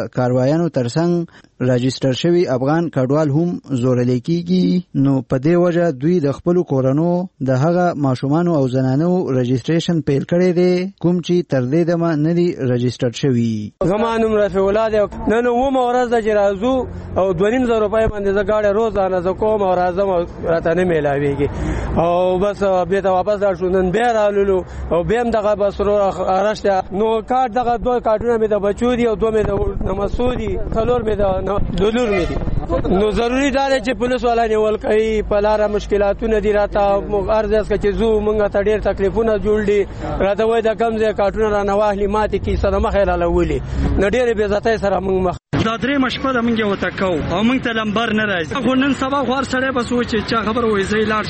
د کاروایانو ترڅنګ راجستر شوی افغان کډوال هم زورل کیږي نو په دې وجه دوی د خپل کورونو د هغه ماشومانو او زنانو رجستریشن پیل کړی دی کوم چې تر دې دمه نه دی رجستر شوی. زمانوم رفیع الله دی نن و مورز د جرازو او 2.5 روپۍ باندې ز گاډه روزانه ز کوم او راځم راته نه میلاویږي او بس به ته واپس راځو نن بیا رالو او بیا دغه بس راشته نو کارت دغه دوه کارتونه مې د بچو دي او دوه مې د نمسودي څلور مې د دولور مې دي نو ضروری دا دی چې پولیس والا نیول کوي په لاره مشکلاتونه دي راته عرض است چې زو مونږ ته ډېر تکلیفونه جوړ دي راته وای د کم ځای کارتونه را نه واهلي ماتې کی سره مخې را لولي نو ډېرې بې عزتۍ سره مونږ دا درې مشپه د مونږ وته کو او مونږ ته لمبر نه راځي خو نن سبا خو هر سړی بس و چې چا خبر وای زی لاړ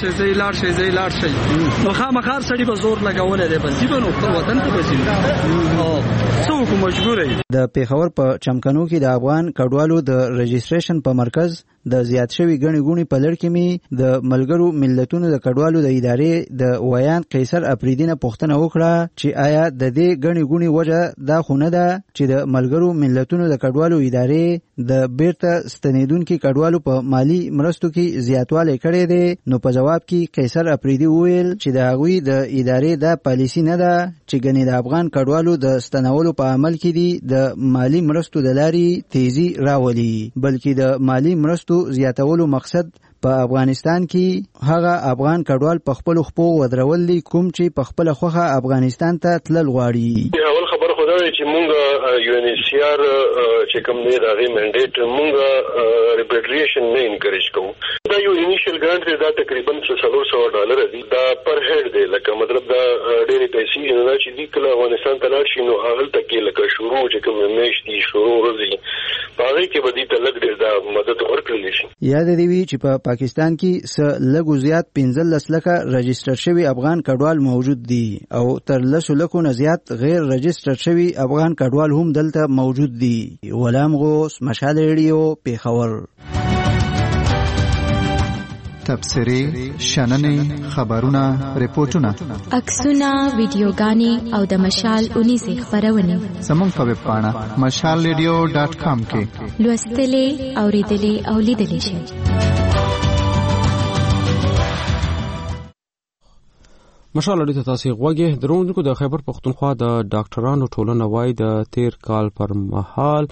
شي نو خامخار سړی به زور لګول دی بس دی نو خپل وطن ته بسي او څوک مجبور دی. د پیښور په چمکنو کې د افغان کډوالو د رجستریشن په مرکز د زیات شوی غنی غونی په لړ کې می د ملګرو ملتونو د کډوالو د ادارې د ویان قیصر افریدینه پوښتنه وکړه چې آیا د دې غنی غونی وجه دا خونه ده چې د ملګرو ملتونو د کډوالو ادارې د بیرته ستنیدونکو کډوالو په مالی مرستو کې زیاتوالی کړی دی نو په جواب کې قیصر افریدی وویل چې د هغوی د ادارې دا پالیسی نه ده چې ګنې د افغان کډوالو د ستنولو په عمل کې دي د مالی مرستو د لارې تیزی راولي بلکې د مالی مرستو زیاتولو مقصد په افغانستان کې هغه افغان کډوال په خپل خپو ودرول دي کوم چې په خپل خوخه افغانستان ته تلل غواړي. اول خبر خو دا چې مونږ یو ان ایچ سی آر چې کوم دی دا غي منډیټ مونږ ریپیټریشن نه انکریج کوو. دا یو انیشل ګرانټ دی دا تقریبا $400 دی دا پر هډ دی لکه مطلب دا ډېری پیسې نه چې دی کله افغانستان ته لاړ شي نو هغه تکي لکه شروع چې کوم میاشتې شروع ورځي هغه کې به دې ته لګ ډېر دا مدد ورکړل شي. یاد دی چې په پاکستان کې س لګو زیات 15 لکه رجستر شوی افغان کډوال موجود دي او تر 10 لکو نه زیات غیر رجستر شوی افغان کډوال هم دلته موجود دي. غلام غوث مشال ریډیو پیښور. تبصرې شننې خبرونه ریپورتونه عکسونه ویډیوګانې او د مشال 19 خبرونه زموږ په ویب پاڼه mashalradio.com کې لوستلې اوریدلې او لیدلې شئ. مشال اړیته تاسو غوږی درونکو د خیبر پختونخوا د ډاکټرانو ټولنه وای د تیر کال پر مهال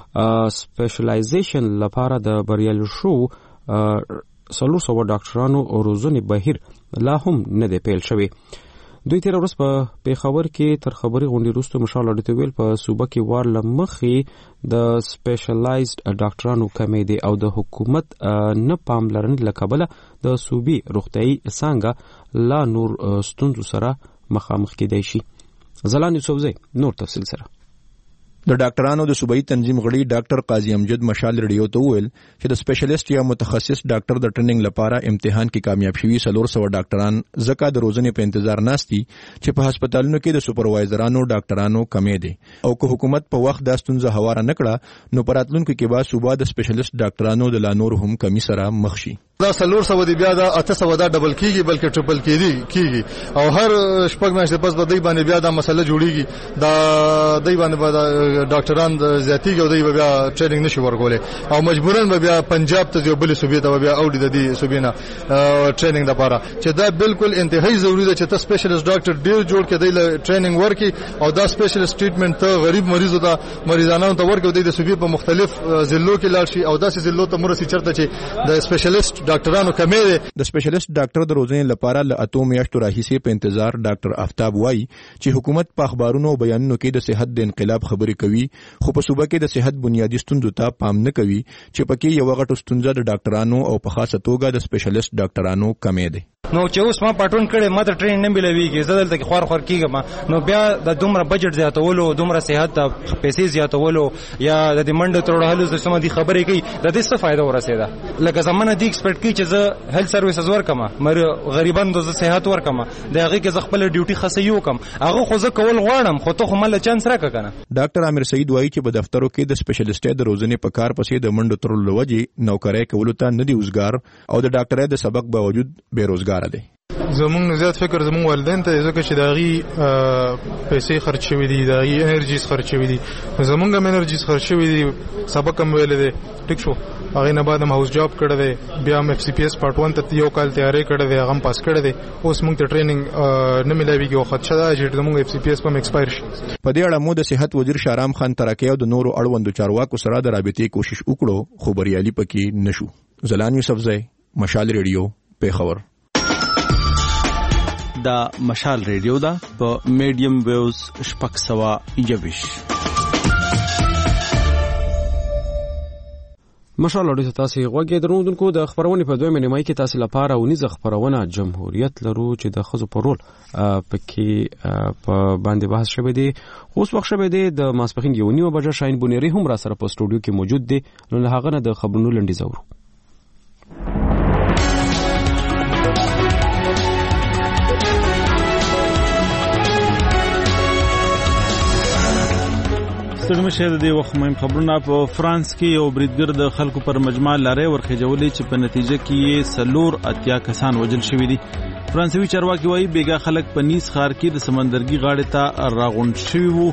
سپیشلایزیشن لپاره د بریالي شو 300 ډاکټرانو روزنې بهیر لا هم نه دی پیل شوی. دوی تیر ورځ په پیښور کې تر خبري غونډې وروسته مشال اړیته ویل په صوبه کې وار لمخې د سپیشلایزډ ډاکټرانو کمی دی او د حکومت نه پاملرنې لکبله د صوبي روغتيایي څنګه لا نور ستونزو سره مخامخ کېدای شي. زلان یوسفزی نور تفصیل سره. د ډاکټرانو د صوبایي تنظیم غړي ډاکټر قاضي امجد مشال ریډیو ته ویل چې د سپیشلیست یا متخصص ډاکټر د ټریننګ لپاره امتحان کې کامیاب شوي 400 ډاکټران ځکه د روزنې په انتظار ناستي چې په هسپتالونو کې د سپروایزرانو ډاکټرانو کمی دي او که حکومت په وخت د ستونزه هواره نکړه نو پراتلونکو کې به صوبه د سپیشلیست ډاکټرانو د لانور هم کمی سره مخ شي. دا 400 دی بیا دا 800 دا ډبل کیږي بلکې ټریپل کیږي او هر شپږ میاشتې پس به دوی باندې بیا دا مسله جوړیږي دا دوی باندې ډاکټران زیاتیږي او دوی بیا ټریننګ نشي ورکولای او مجبورن به بیا پنجاب ته یو بل صوبې ته بیا اوړي د دې صوبې نه ټریننګ لپاره چې دا بالکل انتهایی ضروری ده چې ته سپیشلیست ډاکټر ډیر جوړ کړي د ټریننګ ورکي او دا سپیشلیست ټریټمنټ ته غریب مریضو ته مریضانو ته ورکړي د صوبې په مختلف ضلعو کې لاړ شي او داسې ضلعو ته مرسي چرته چې د سپیشلیست ډاکټرانو کمی دي. د سپیشلیست ډاکټر د روزنې لپاره ل 8 میاشتو راهیسې په انتظار ډاکټر آفتاب وایي چې حکومت په اخبارونو او بیانونو کې د صحت د انقلاب خبرې کوي خو په صوبه کې د صحت بنیادی ستونزو ته پام نه کوي چې پکې یو غټو ستونزه د ډاکټرانو او په خاصه توګه د سپیشلیست ډاکټرانو کمی دي. نو چې اوس ما پټون کړي ما ته ټرین نه ملويږي زه دلته خور کیږم نو بیا د دومره بجټ زیاتولو دومره صحت ته پیسې زیاتولو یا د منډه ترړهلو د سم دي خبرې کوي د دې څه فائدہ ورسېده لکه زمونه دي اکسپیکټ کوي چې زه هیلث سرویسز ورکم مې غریبانو د صحت ورکم د هغه کې ز خپل ډیوټي خاصه یو کم هغه خو زه کول غواړم خو ته خو مله چانس راکړه کنه. ډاکټر عامر سعید وایي چې په دفترو کې د سپیشلیسټ د روزنې په کار پسې د منډو ترلو لوجې نوکرۍ کولو ته نه دی وزګار او د ډاکټرۍ د سبق باوجود بیروزګار دی. زمونږ زیات فکر زمونږ والدین ته ځکه چې داغي پیسې خرچ شوي دي داغي انرژیز خرچ شوي دي زمونږ هم انرژیز خرچ شوي دي سبق هم ویل دي ټیک شو هغه نه بعد هم هاوس جاب کړی دی بیا هم اف سی پی ایس پارت 1 ته یو کال تیاری کړی دی هغه پاس کړی دی اوس موږ ته ټریننګ نه ملایويږي او خدشه دا چې زمونږ اف سی پی ایس په ایکسپایر شي. په دې اړه مو د صحت وزیر شارام خان ترکی او د نورو اړوندو چارواکو سره د رابطې کوشش وکړو خو بریالي پکې نشو. زلان یوسفزئی مشال ریډیو پیښور. دا مشال ریډیو دا په میډیم ویوز 621. مشال اړیو تاسو غوږی درودونکو د خبرونې په دویمه نیمه کې تاسو لپاره ونیزه خبرونه جمهوریت لرو چې د خزو پرول پکې په باندې بحث شوه دی. اوس وخت شوه دی د ماسپخین یو نیمه بجې شاهین بونيري هم را سره په سټوډیو کې موجود دی نو له هغه نه د خبرونو لنډی زورو. ستړي مشه د دې وخت مهم خبرونه په فرانس کې یو بریدګر د خلکو پر مجمع لارې ورخېجولې چې په نتیجه کې یې سلور اتیا کسان وژل شوي دي. فرانسوي چارواکي وایي بیګا خلک په نیس ښار کې د سمندرګي غاړې ته راغونډ شوي وو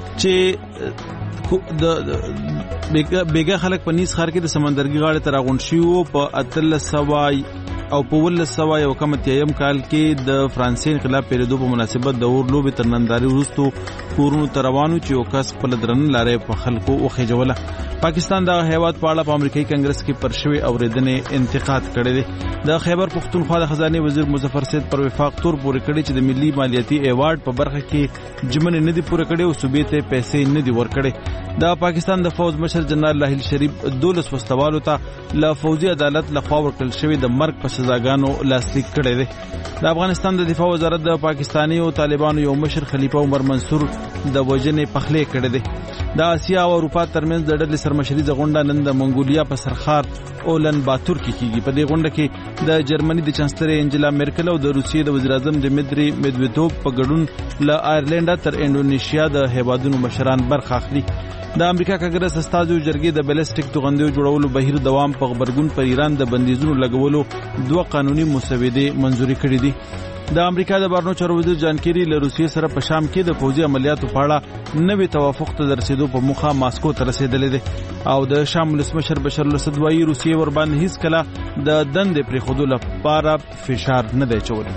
چې د بیګا خلک په نیس ښار کې د سمندرګي غاړې ته راغونډ شوي وو په 1300 او په 1991 کال کې د فرانسې انقلاب پیریدو په مناسبت د اور لوبې تر نندارې وروسته کورونو ته روانو چې یو کس خپل درنه لارې په خلکو وخېجوله. پاکستان د هیواد په اړه په امریکایي کنګرس کې پر شوې اورېدنې انتقاد کړی دی. د خیبر پختونخوا د خزانه وزیر مظفر سید پر وفاق تور پورې کړی چې د ملي مالیاتي ایوارډ په برخه کې جمنې نه دي پوره کړي او صوبې ته پیسې نه دي ورکړي. د پاکستان د فوج مشر جنرال لاهیل شریف 12 وسوالو ته له فوجي عدالت لخوا ورکړل شوی د مرګ په سزاګانو لاسلیک کړی دی. د افغانستان د دفاع وزارت د پاکستاني او طالبانو یو مشر خلیفہ عمر منصور د وژنې پخلې کړی دی. د اسیا او اروپا ترمنځ د ډلې سرمشري غونډه نن د منګولیا په سرخار اولن باتور کې کیږي. په دې غونډه کې د جرمني د چانسلر انجلا مرکل او د روسیې د وزیر اعظم دمیتری میدویدوف په ګډون له آیرلند تر انډونیشیا د هیوادونو مشران برخه اخلي. د امریکا کانګرس استازو جرګې د بیلسټیک توغندیو جوړولو بهیر دوام په خبرګون پر ایران د بندیزونو لګولو 2 قانوني مسودې منزوري کړې دي. د امریکا د بهرنیو چارو وزیر جان کیری له روسیې سره په شام کې د فوجي عملیاتو په اړه نوې توافق ته رسیدو په موخه ماسکو ته رسیدلې ده او د شام ولسمشر بشار الاسد وايي روسیې ور باندې هیڅ کله د دندې پرې خودلو لپاره فشار نه دی چولی.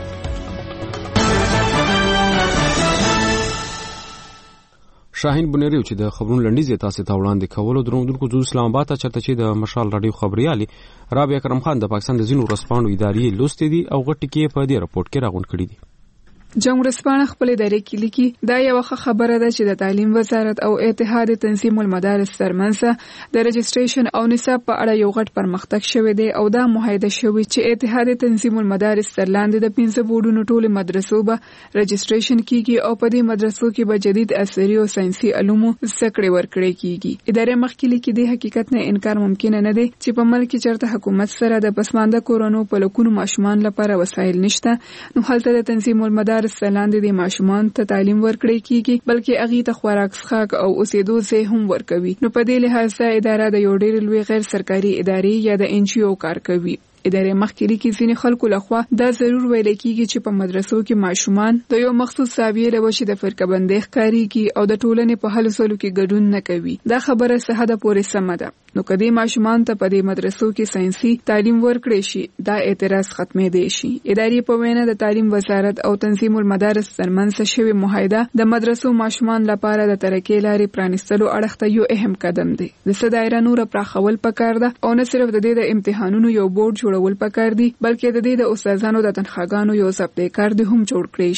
شاهین بونيري چې د خبرونو لنډیز تاسو ته وړاندې کولو درودونکو د اسلام آباد ته چرته چې د مشال رادیو خبريالي رابعه کرم خان د پاکستان د زینو رسپانو ادارې لوستې دي او غټ کې په دې رپورت کې راغونډ کړي دي. جمهور رسپانه خپل ادارې کې لیکي دا یو خبره ده چې د تعلیم وزارت او اتحاد تنظیم المدارس ترمنځ د رجسټریشن او نصاب په اړه یو غټ پرمختګ شوی دی او دا معاهده شوی چې اتحاد تنظیم المدارس ترلاندې د 15 بورډونو ټول مدرسو به رجسټریشن کیږي او په دې مدرسو کې به جدید عصري او ساينسي علومو زده کړې ورکړې کیږي. ادارې مخکې لیکي د حقیقت نه انکار ممکن نه دی چې په ملک کې چرته حکومت سره د پسمانده کورونو په لکونو ماشومان لپاره وسایل نشته نو هلته د تنظیم المدارس لاندې د ماشومان ته تعلیم ورکړي کیږي بلکې اغي ته خوراک څښاک او اوسېدو ځای هم ورکوي. نو په دې لحاظ اداره د یو ډېر لوی غیر سرکاري ادارې یا د NGO کار کوي. ادارې مخکې کې ځینې خلکو لخوا دا ضرور ویل کیږي چې په مدرسو کې ماشومان د یو مخصوص زاویې له وجې د فرقه بندۍ ښکارېږي او د ټولنې په هلو ځلو کې ګډون نه کوي. دا خبره څه حده پورې سمه ده. نو کدی ماشومان ته په دې مدرسو کې ساينسي تعلیم ورکړي شي دا اعتراض ختمې دی شي. ادارې په وینا د تعلیم وزارت او تنظیم المدارس ترمنځ شوی معاهده د مدرسو ماشومان لپاره د ترقۍ لارې پرانیستلو اړخ ته یو اهم قدم دی. د صدایره نور پراخول پکار ده او نه صرف د دې د امتحانونو یو بورډ جوړول پکار دي بلکې د دې د استادانو د تنخواګانو یو ضبط کار هم جوړ کړی شي.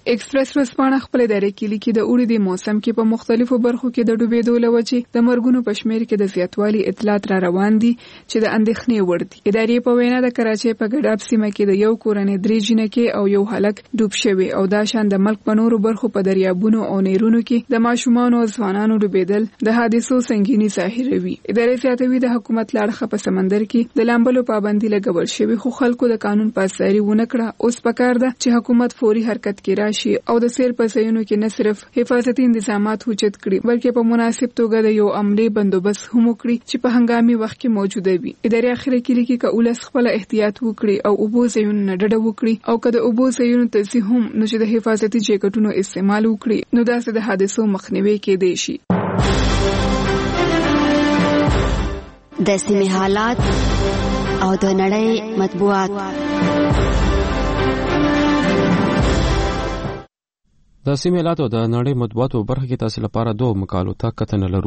ایکسپریس ورځپاڼه خپل ادارې کې لیکي د اوړي د موسم کې په مختلفو برخو کې د ډوبېدو له وجې د مرګونو په شمېر کې د زیاتوالي اطلاعات را روان دي چې د اندېښنې وړ دي. ادارې په وینا د کراچۍ په ګډاب سیمه کې د یو کورنۍ 3 جنکې او یو هلک ډوب شوي او دا شان د ملک په نورو برخو په دریابونو او نهرونو کې د ماشومانو او ځوانانو ډوبېدل د حادثو سنگینی ظاهروي. ادارې زیاتوي د حکومت لاړخه په سمندر کې د لامبلو پابندي لګول شوی خو خلکو د قانون پاسداري ونه کړه. اوس پکار ده چې حکومت فوري حرکت کې راشي او د سیل په ځایونو کې نه صرف حفاظتي انتظامات اوچت کړي بلکې په مناسب توګه د یو عملي بندوبست هم وکړي چې په هنګامي وخت کې موجوده وي. ادارې اخر کې لیکي چې اولس خپل احتیاط وکړي او اوبو ځایونو نه ډډه وکړي او که د اوبو ځایونو ته ځي هم نو چې د حفاظتي جیکټونو استعمال وکړي نو داسې د حادثو مخنیوي کېدای شي. د سیمې حالات او د نړۍ مطبوعات. د سیمې حالات او د نړۍ مطبوعاتو برخه کې تاسو لپاره دوه مقالو ته کتنه لرو.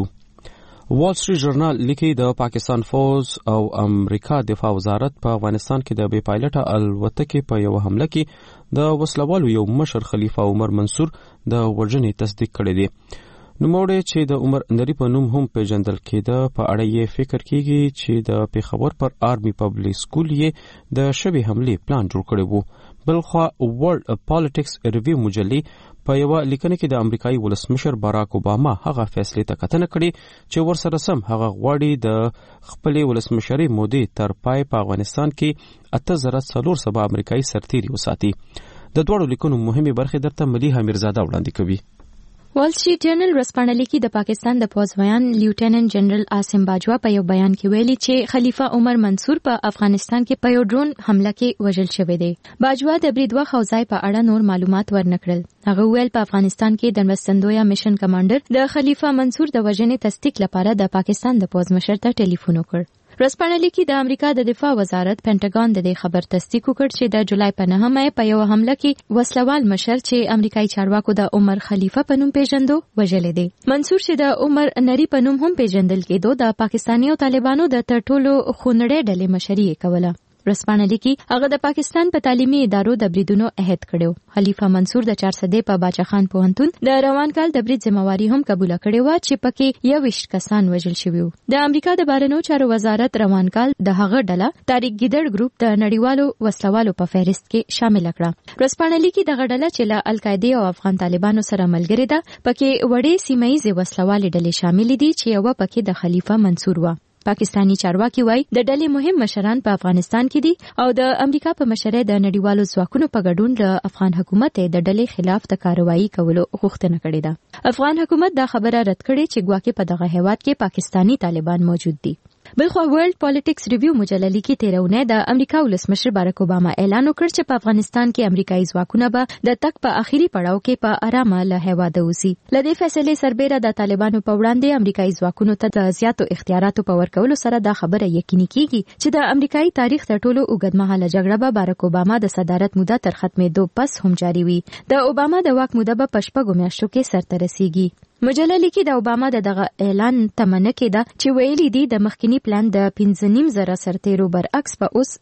وال سټریټ ژورنال لیکي د پاکستان فوج او امریکا دفاع وزارت په افغانستان کې د بې پایلټه الوتکې په یو حمله کې د وسلوالو یو مشر خلیفه عمر منصور د وژنې تصدیق کړی دی. نوموړی چې د عمر نری په نوم هم پیژندل کېده په اړه یې فکر کیږي چې د پیښور پر آرمي پبلک سکول یې د شبي حمله پلان جوړ کړی وو. بلخوا ورلد پالیټکس ریویو مجلې په یو لیکنه کې د امریکایي ولسمشر باراک اوباما هغه فیصله ته کتنه کړې چې ورسره سم هغه غواړي د خپل ولسمشري مودې تر پای په افغانستان کې 8400 امریکایي سرتیري وساتي. د دوړو لیکونو مهمه برخه درته مليحه میرزاده وړاندې کوي. وال سټریټ جرنل ورځپاڼه لیکي د پاکستان د پوځ ویان لیوټیننټ جنرال عاصم باجوا په یو بیان کې ویلي چې خلیفہ عمر منصور په افغانستان کې په یو ډرون حمله کې وژل شوی دی. باجوا د بریدوا خوځای په اړه نور معلومات ورنکړل. هغه ویل په افغانستان کې د مرستندویا میشن کمانډر د خلیفہ منصور د وژنې تصدیق لپاره د پاکستان د پوځ مشر ته ټلیفون وکړ. ورځپاڼه لیکي د امریکا د دفاع وزارت پینټاګان د دې خبر تصدیق وکړ چې د جولای په 9 په یو حمله کې وسلوال مشر چې امریکایي چارواکو د عمر خلیفہ په نوم پیژندو وژل دي. منصور چې د عمر نری په نوم هم پیژندل کېدو د پاکستاني او طالبانو د تر ټولو خونړۍ ډلې مشري کوله. ورځپاڼه لیکي هغه د پاکستان په تعلیمي ادارو د بریدونو عهد کړو. خلیفہ منصور د 400 په باچا خان پوهنتون د روان کال د برید ذمہواری هم قبول کړې و چې پکې 21 کسان وژل شوي وو. د امریکا د بهرنیو چارو وزارت روان کال د هغه ډله طارق ګیدړ ګروپ د نړیوالو وسلوالو په فهرست کې شامل کړه. ورځپاڼه لیکي دغه ډله چې له القاعده او افغان طالبانو سره ملګری ده پکې وړې سیمایي وسلوالې ډلې شامل دي چې یو پکې د خلیفہ منصور و. پاکستانی چارواکي وایي د ډلې مهم مشران په افغانستان کې دي او د امریکا په مشرۍ د نړیوالو ځواکونو په ګډون له افغان حکومت د ډلې خلاف د کاروایی کولو غوښتنه کړې ده. افغان حکومت دا خبره رد کړې چې ګواکې په دغه هیواد کې پاکستانی طالبان موجود دي. بلخوا ورلد پالیټکس ریویو مجله لیکي تیرونه د امریکا ولسمشر باراک اوباما اعلان وکړ چې په افغانستان کې امریکایي ځواکونه به د تک په اخیری پړاو کې په آرامه له هیواده وځي. لدې فیصلې سربېره د طالبانو په وړاندې امریکایي ځواکونو ته د زیاتو اختیاراتو په ورکولو سره دا خبره یقیني کیږي چې د امریکایي تاریخ تر ټولو اوږدمهاله جګړه به باراک اوباما د صدارت موده تر ختمېدو پس هم جاري وي. د اوباما د واک موده به په 6 میاشتو کې سرته رسیږي. مجله لیکي د اوباما دغه اعلان تمنه کېده چې ویلي دي د مخکنی پلان د 15.5 سرتیرو برعکس په اوس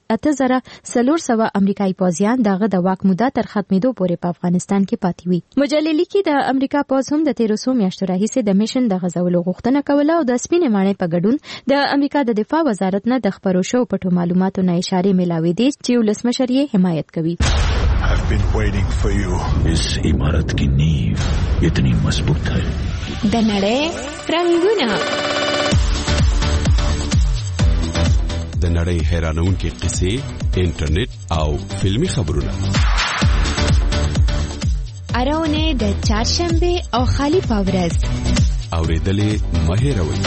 8400 امریکایي پوځیان دغه د واک موده تر ختمېدو پورې په افغانستان کې پاتې وي. مجله لیکي د امریکا پوځ هم د 1300 میاشتو راهیسې د میشن د غزولو غوښتنه کوله او د سپینې ماڼۍ په ګډون د امریکا د دفاع وزارت نه د خبرو شو پټو معلوماتو نه اشاره ملاوي دي چې ولسمشر یې حمایت کوي. I've been waiting for you. इस इमारत की नींव इतनी मजबूत है. د نړۍ رنگونه د نړۍ حیرانونکې قصې، انټرنیټ او فلمي خبرونه. اراونه د چهارشنبه او خالی پاورز اوریدلې مهیروي.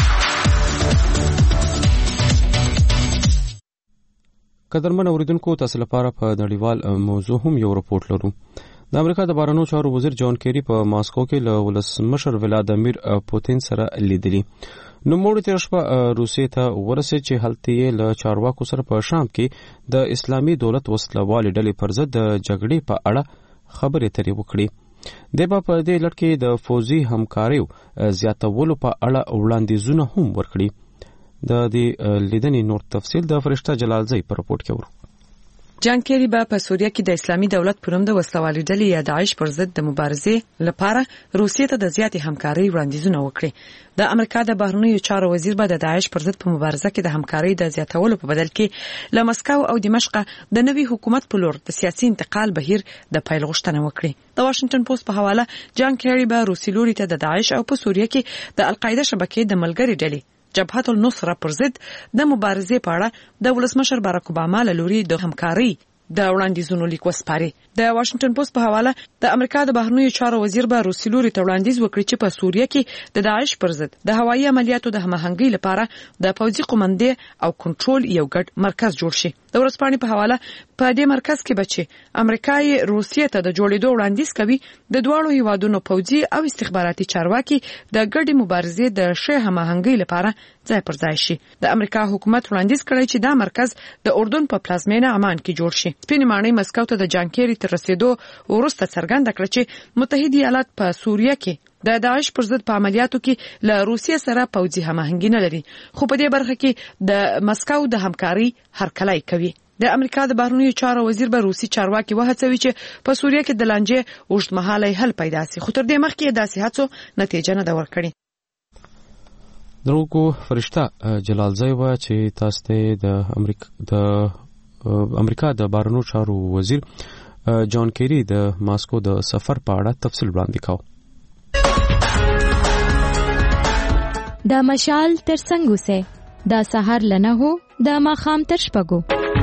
قدرمن اوریدونکو تاسو لپاره په نړیوال موضوع هم یو رپورټ لرو. د امریکا د بهرنیو چارو وزیر جان کیری په ماسکو کې له ولسمشر ولادیمیر پوتین سره لیدلی. نوموړی تیر شپه روسیې ته ورسېد چې هلته یې له چارواکو سره په شام کې د اسلامي دولت وسلوالې ډلې پر ضد د جګړې په اړه خبرې اترې وکړي. د په دې لړ کې د فوزي همکاریو زیاتولو په اړه وړاندیزونه هم ورکړي. د دې لیدنې نور تفصیل د فرشته جلالزی په رپورټ کې ورو. جان کیری په سوریه کې د اسلامي دولت پر نوم د وسلوالې ډلې یا داعش پر ضد د مبارزې لپاره روسیې ته د زیاتې همکارۍ وړاندیزونه وکړي. د امریکا د بهرنیو چارو وزیر به د داعش پر ضد په مبارزه کې د همکارۍ د زیاتولو په بدل کې له مسکو او دمشق د نوي حکومت په لور د سیاسي انتقال بهیر د پیل غوښتنه وکړي. د واشنگټن پوسټ په حواله جان کیری به روسي لوري ته د داعش او په سوریه کې د القاعده شبکې د ملګری ډلې جبهت النصره پر ضد د مبارزې په اړه د ولسمشر باراک اوباما له لوري د همکارۍ د وړاندیزونو لیک وسپاري. د واشنگټن پوسټ په حواله د امریکا د بهرنیو چارو وزیر به روسي لوري ته وړاندیز وکړي چې په سوریه کې د داعش پر ضد د هوایي عملیاتو د هماهنګۍ لپاره د پوځي قومندې او کنټرول یو ګډ مرکز جوړ شي. د ورځپاڼې په حواله په دې مرکز کې بچي امریکا یې روسیې ته د جوړېدو وړاندیز کوي د دواړو هیوادونو پوځي او استخباراتي چارواکي د ګډې مبارزې د ښه هماهنګۍ لپاره ځای پر ځای شي. د امریکا حکومت وړاندیز کړی چې دا مرکز د اردن په پلازمینه عمان کې جوړ شي. سپینې ماڼۍ مسکو ته د جان کیری تر رسیدو وروسته څرګنده کړه چې متحده ایالات په سوریه کې د داعش پر ضد په عملیاتو کې له روسیې سره پوځي هماهنګي نه لري، خو په دې برخه کې د مسکو د همکاري هرکلی کوي. د امریکا د بهرنیو چارو وزیر به روسي چارواکي وهڅوي چې په سوریه کې د لانجې اوږدمهاله حل پیدا شي، خو تر دې مخکې داسې هڅو نتیجه نه ده ورکړې. دروغو فرشته جلالزی و چې تاسو ته د امریکا د بهرنیو چارو وزیر جان کیری د ماسکو د سفر په اړه تفصیل وړاندې کاوه. د مشال تر څنګه سه د سحر لنه هو د ماخام تر شپږو.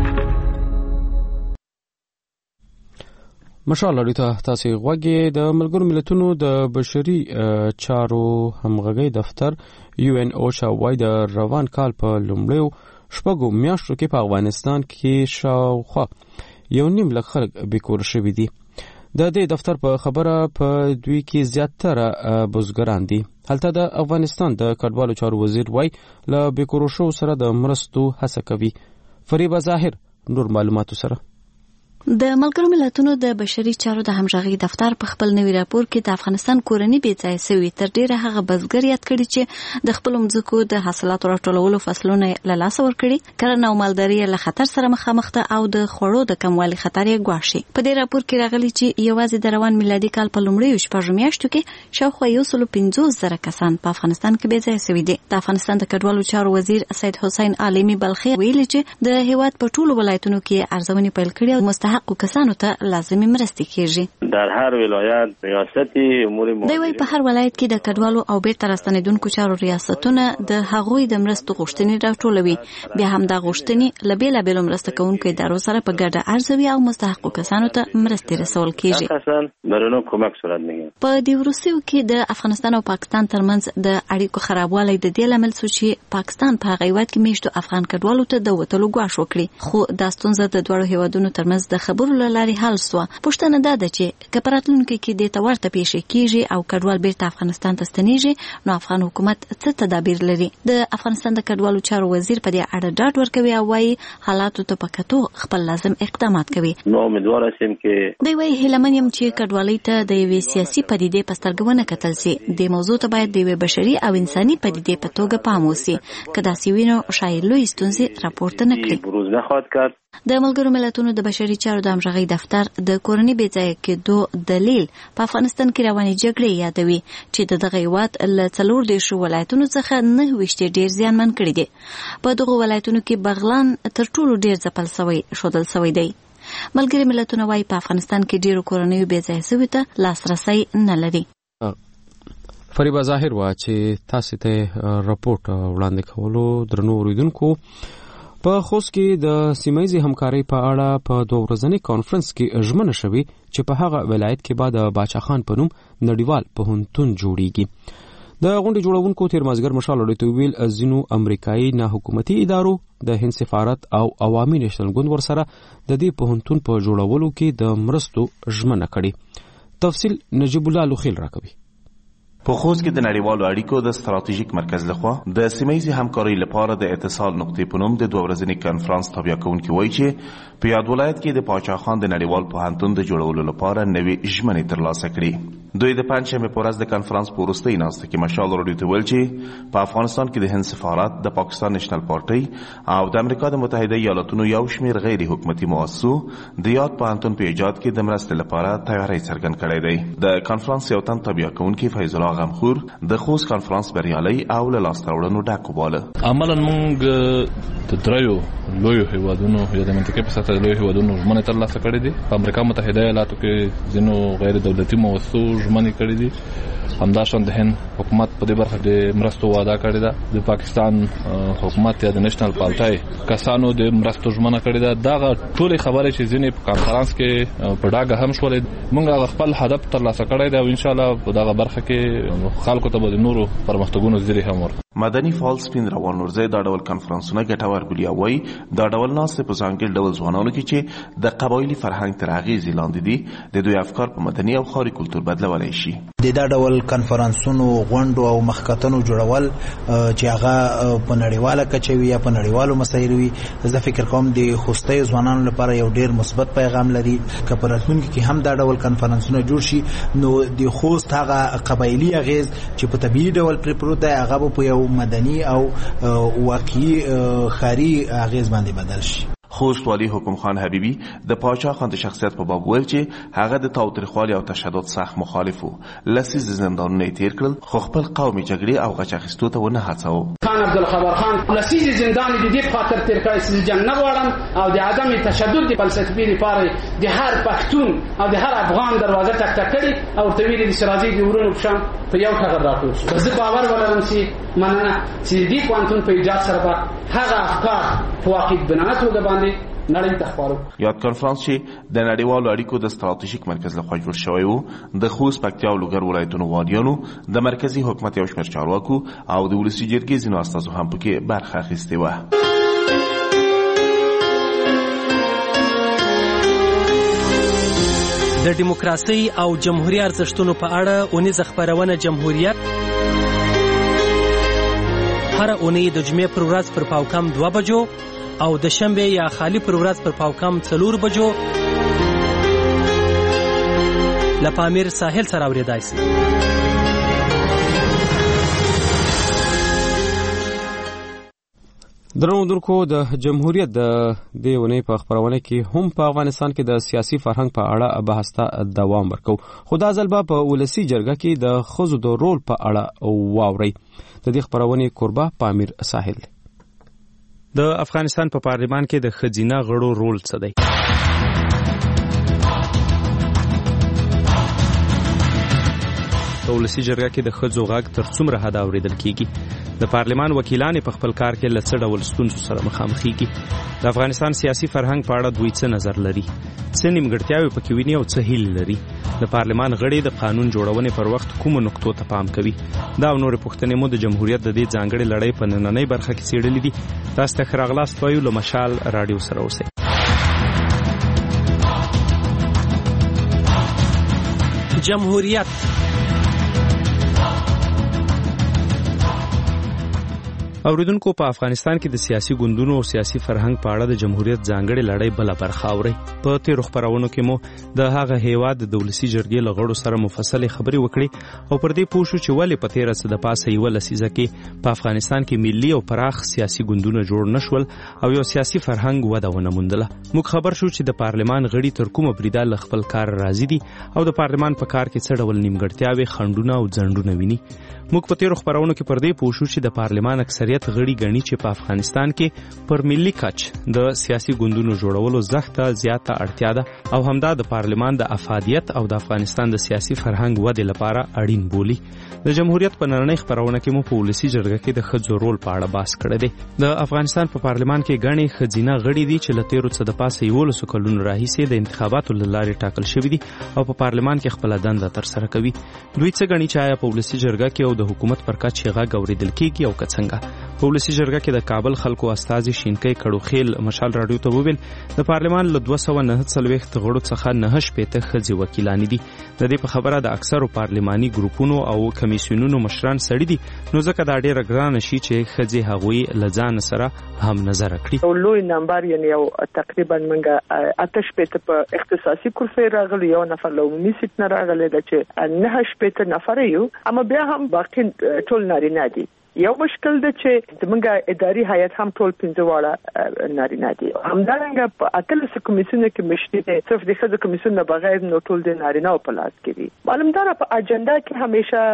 مشال لري تاسو غوږی د ملګرو ملتونو د بشري چارو همغږي دفتر UNOCHA وای د روان کال په لومړیو شپږو میاشتو کې په افغانستان کې شاوخوا 1.5 لک خلک بیکور شوي دي. د دې دفتر په خبره په دوی کې زیاتره بزګران دي. هلته د افغانستان د کډوالو چارو وزیر وای له بیکورو شو سره د مرستو هڅه کوي. فریبا ظاهر نور معلوماتو سره. د ملګرو ملتونو د بشري چارو د همغږي دفتر په خپل نوي راپور کې د افغانستان کورنۍ بېځایه سوي تر ډیره هغه بزګر یاد کړي چې د خپل مځکو د حاصلاتو راټولولو فصلونه له لاسه ورکړي، کرنه او مالداري له خطر سره مخامخ ده او د خوړو د کموالي خطر یې ګواښي. په دې راپور کې راغلي چې یوازې د روان میلادي کال په لومړیو شپږو میاشتو کې شاوخوا 150,000 کسان په افغانستان کې بېځایه سوي دي. د افغانستان د کډوالو چارو وزیر سید حسین عالمي بلخي ویلي چې د هیواد په ټولو ولایتونو کې ارزونې پیل کړي او مستحقو کسانو ته لازمي مرستې کیږي. در هر ولایت ریاستی امور دوی وایي په هر ولایت کې د کډوالو او بیرته راستنیدونکو چارو ریاستونه د هغوی د مرستو غوښتنې راټولوي، بیا هم دا غوښتنې له بېلابېلو مرسته کوونکو ادارو سره په ګډه ارزوي او مستحقو کسانو ته مرستې رسول کیږي. په دې وروستیو کې د افغانستان او پاکستان ترمنځ د اړیکو خرابوالی د دې لامل شو چې پاکستان په هغه هیواد کې میشتو افغان کډوالو ته د وتلو ګواښ وکړي، خو دا ستونزه د دواړو هیوادونو ترمنځ د خبرو له لارې حل شوه. پوښتنه دا ده چې که په راتلونکي کې دې ته ورته پیښې کیږي او کډوال بیرته افغانستان ته ستنیږي، نو افغان حکومت څه تدابیر لري؟ د افغانستان د کډوالو چارو وزیر په دې اړه ډاډ ورکوي او وایي حالاتو ته په کتو خپل لازم اقدامات کوي. نو امیدوار یم چې دوی وایي هیلهمن یم چې کډوالۍ ته د یوې سیاسي پدیدې په سترګه ونه کتل سي. دې موضوع ته باید د یوې بشري او انساني پدیدې په توګه پام وسي. که داسې وي نو شاید لوی ستونزې راپورته نه کړي. بروز نخواهد کرد. د ملګرو ملتونو د بشري چارو د همغږۍ دفتر د کورنۍ بېځایه کېدو دلیل په افغانستان کې روانې جګړې یادوي چې د دغه هیواد له 40 ولایتونو څخه 9 ډېر زیانمن کړي دي. په دغو ولایتونو کې بغلان تر ټولو ډېر ځپل ښودل سوی دی. ملګري ملتونه وایي په افغانستان کې ډېرو کورنیو بېځایه سوي ته لاسرسی نه لري. فریبا ظاهر وا چې تاسو ته راپورټ وړاندې کولو درنو اوریدونکو. په خوست کې د سیمایي همکارۍ په اړه په 2 ورځني کانفرنس کې ژمنه شوې چې په هغه ولایت کې بعد باچا خان په نوم نړیوال پوهنتون جوړیږي. د غونډې جوړونکو تیر مازګر مشال لري ویل ازینو امریکایي نه حکومتي ادارو د هند سفارت او عوامي نېشنل ګوند ورسره د دې پوهنتون په جوړولو کې د مرستو ژمنه کړې. تفصیل نجیب الله لوخیل راکوي. په خوست کې د نړیوالو اړیکو د ستراتیژیک مرکز لخوا د سیمه‌ییزې همکارۍ لپاره د اتصال نقطې په نوم د 2 ورځني کانفرنس تابع کوونکي وایي چې په یاد ولایت کې د پاچا خان د نړیوال پوهنتون د جوړولو لپاره نوې ژمنې ترلاسه کړې. دوی د پنځمې په ورځ د کنفرانس په وروستۍ ناسته کې مشال راډیو ته ویل چې په افغانستان کې د هند سفارت، د پاکستان نېشنل پارټۍ او د امریکا د متحده ایالاتونو یو شمېر غیر حکومتي مؤسسو د یاد پوهنتون په ایجاد کې د مرستې لپاره تیاری څرګند کړی دی. د کنفرانس یو تن تابع کوونکی فیض الله غمخور د خوست کنفرانس بریالي او له لاسته راوړنو ډک وباله. عملاً موږ د دریو لویو هیوادونو یا د منطقې په سطح لویو هیوادونو ژمنې ترلاسه کړې دي. په امریکا متحده ایالاتو کې ځینو غیر دولتي مؤسسو ژمنې کړې دي. همداشان د هند حکومت په دې برخه کې مرستو وعده کړې ده. د پاکستان حکومت یا د نېشنل پارټۍ کسانو د مرستو ژمنه کړې ده. دغه ټولې خبرې چې ځینې په کنفرانس کې په ډاګه هم شولې، موږ خپل هدف ترلاسه کړی دی او ان شاء الله په دغه برخه کې خلکو ته به د نورو پرمختګونو زیری هم ورکړو. مدني فعال سپین روان نورزی دا ډول کنفرانسونه ګټور بولي او وایي دا ډول ناستې په ځانګړي ډول ځوانانو کې چې د قبایلي فرهنګ تر اغېزې لاندې دي د دوی افکار په مدني او ښاري کلتور بدلولی شي. د دا ډول کنفرانسونو غونډو او مخکتنو جوړول چې هغه په نړیواله کچه وي یا په نړیوالو مسایلو وي، زه فکر کوم د خوستی ځوانانو لپاره یو ډیر مثبت پیغام لري. که په راتلونکي کې هم دا ډول کنفرانسونه جوړ شي نو د خوست هغه قبایلي اغېز چې په طبیعي ډول پرې پروت دی هغه به په یو مدني او واقعي ښاري اغېز باندې بدل شي. خوست والی حکم خان حبیبی د پاچا خان د شخصیت په باب ویل چې هغه د تاوتریخوالي او تشدد سخت مخالف و. لسیز زندانونه تیر کړل خو خپل قومي جګړې او غچ اخیستو ته ونه هڅاوه. خان عبدالخبر خان لسیز زندان د دې خاطر تیر کړی چې جنګ نه غواړم او د عدم تشدد د فلسفي لپاره د هر پښتون او د هر افغان دروازه ټک ټک کړي او تویل د سرازي د ورونو پشان په یو ټغر راټول شو. زه باور ولرم چې مننه چې دې کوانتون په ایجاد سره به هغه افکار په واقع بنا توګه باندې نړۍ ته خپارو. یاد کنفرانس چې د نړیوالو اړیکو د ستراتیژیک مرکز لخوا جوړ شوی و د خوست، پکتیا او لوګر ولایتونو والیانو، د مرکزی حکومت یو شمېر چارواکو او د ولسي جرګې ځینو استازو هم پکې برخه اخیستې وه. د دیموکراسي او جمهوریت ارزښتونو په اړه اونیزه خپرونه جمهوریت هر اونۍ د جمعې پر ورځ پر پاوکم 2 بجو او د شنبه یا خالی پر ورځ پر پاوکم 4 بجو لپامیر ساحل سره اوریدای شي. درنو درکو د جمهوریت د دیونې په خبرونه کې هم په افغانستان کې د سیاسي فرهنګ په اړه بحث ته دوام ورکو. خدا ځلبا په ولسی جرګه کې د خزو د رول په اړه واوري. د دې خبرونه قربا پامیر ساحل. د افغانستان په پارلمان کې د خزینه غړو رول څه دی؟ په ولسی جرګه کې د خزو غږ تر څومره حد اوریدل کیږي؟ د پارلمان وکیلان په خپل کار کې له څه ډول ستونزو سره مخامخېږي؟ د افغانستان سیاسي فرهنګ په اړه دوی څه نظر لري؟ څه نیمګړتیاوې پکې ویني او څه هیلې لري؟ د پارلمان غړي د قانون جوړونې پر وخت کومو نقطو ته پام کوي؟ دا او نورې پوښتنې مو د جمهوریت د دې ځانګړې لړۍ په نننۍ برخه کې څېړلې دي. تاسو ته ښه راغلاست وایو له مشال راډیو سره اوسئ. جمهوریت اوریدونکو په افغانستان کې د سیاسي ګوندونو او سیاسي فرهنګ په اړه د جمهوریت ځانګړې لړۍ بل برخه اوري. په تیرو خبرونو کې مو د هغه هیواد د ولسی جرګې له غړو سره مفصل خبرې وکړې او پر دې پوه شو چې ولې په تیره څه د پاسه یو لسیزه کې په افغانستان کې ملي او پراخ سیاسي ګوندونه جوړ نشول او یو سیاسي فرهنګ وده ونه موندله. موږ خبر شو چې د پارلمان غړي تر کومه بریده له خپل کار راضي دي او د پارلمان په کار کې څه ډول نیمګړتیاوې، خنډونه او ځنډونه ویني. موږ په تیرو خبرونو کې پر دې پوه شو چې د پارلمان اکثریت غړي ګڼي چې په افغانستان کې پر ملي کچ د سیاسي ګوندونو جوړولو زښته زیاته اړتیا ده او همدا د پارلمان د افادیت او د افغانستان د سیاسي فرهنګ ودې لپاره اړین بولي. د جمهوریت په نړۍ خبرونه کې مو په ولسی جرګه کې د ښځو رول په اړه بحث کړی دی. د افغانستان په پارلمان کې ګڼې ښځینه غړي دي چې له تیرو څه د پاسه 11 کلونو راهیسې د انتخاباتو له لارې ټاکل شوي دي او په پارلمان کې خپله دنده ترسره کوي. دوی څه ګڼي چې آیا په ولسی جرګه کې او د حکومت پر کچ غږ اورېدل کېږي او که څنګه؟ په ولسی جرګه کې د کابل خلکو استازي شینکي کړوخیل مشال رادیو ته وویل د پارلمان له 249 غړو څخه 9 ښځې وکیلان دي. د دې په خبره د اکثرو پارلماني ګروپونو او کمیسیونونو مشران سړي دي، نو ځکه دا ډیره ګرانه شي چې ښځې هغوی له ځان سره هم نظر کړي. لوی نمبر یعنی یو تقریبا منګه 8 په اختصاصي کرسي راغلی، یو نفر له عمومي سیټ نه راغلی د چې 9 نفر یو، اما بیا هم باقي ټول نارینه دي. یو مشکل ده چې زمونږ اداري هیئت هم ټول 15 واړه نارینه دي. همدارنګه په 18 کمیسیونو کې مشري دي، صرف د ښځو کمیسیون نه بغیر نو ټول د نارینه په لاس کې دي. معلومدار په اجنډا کې همیشه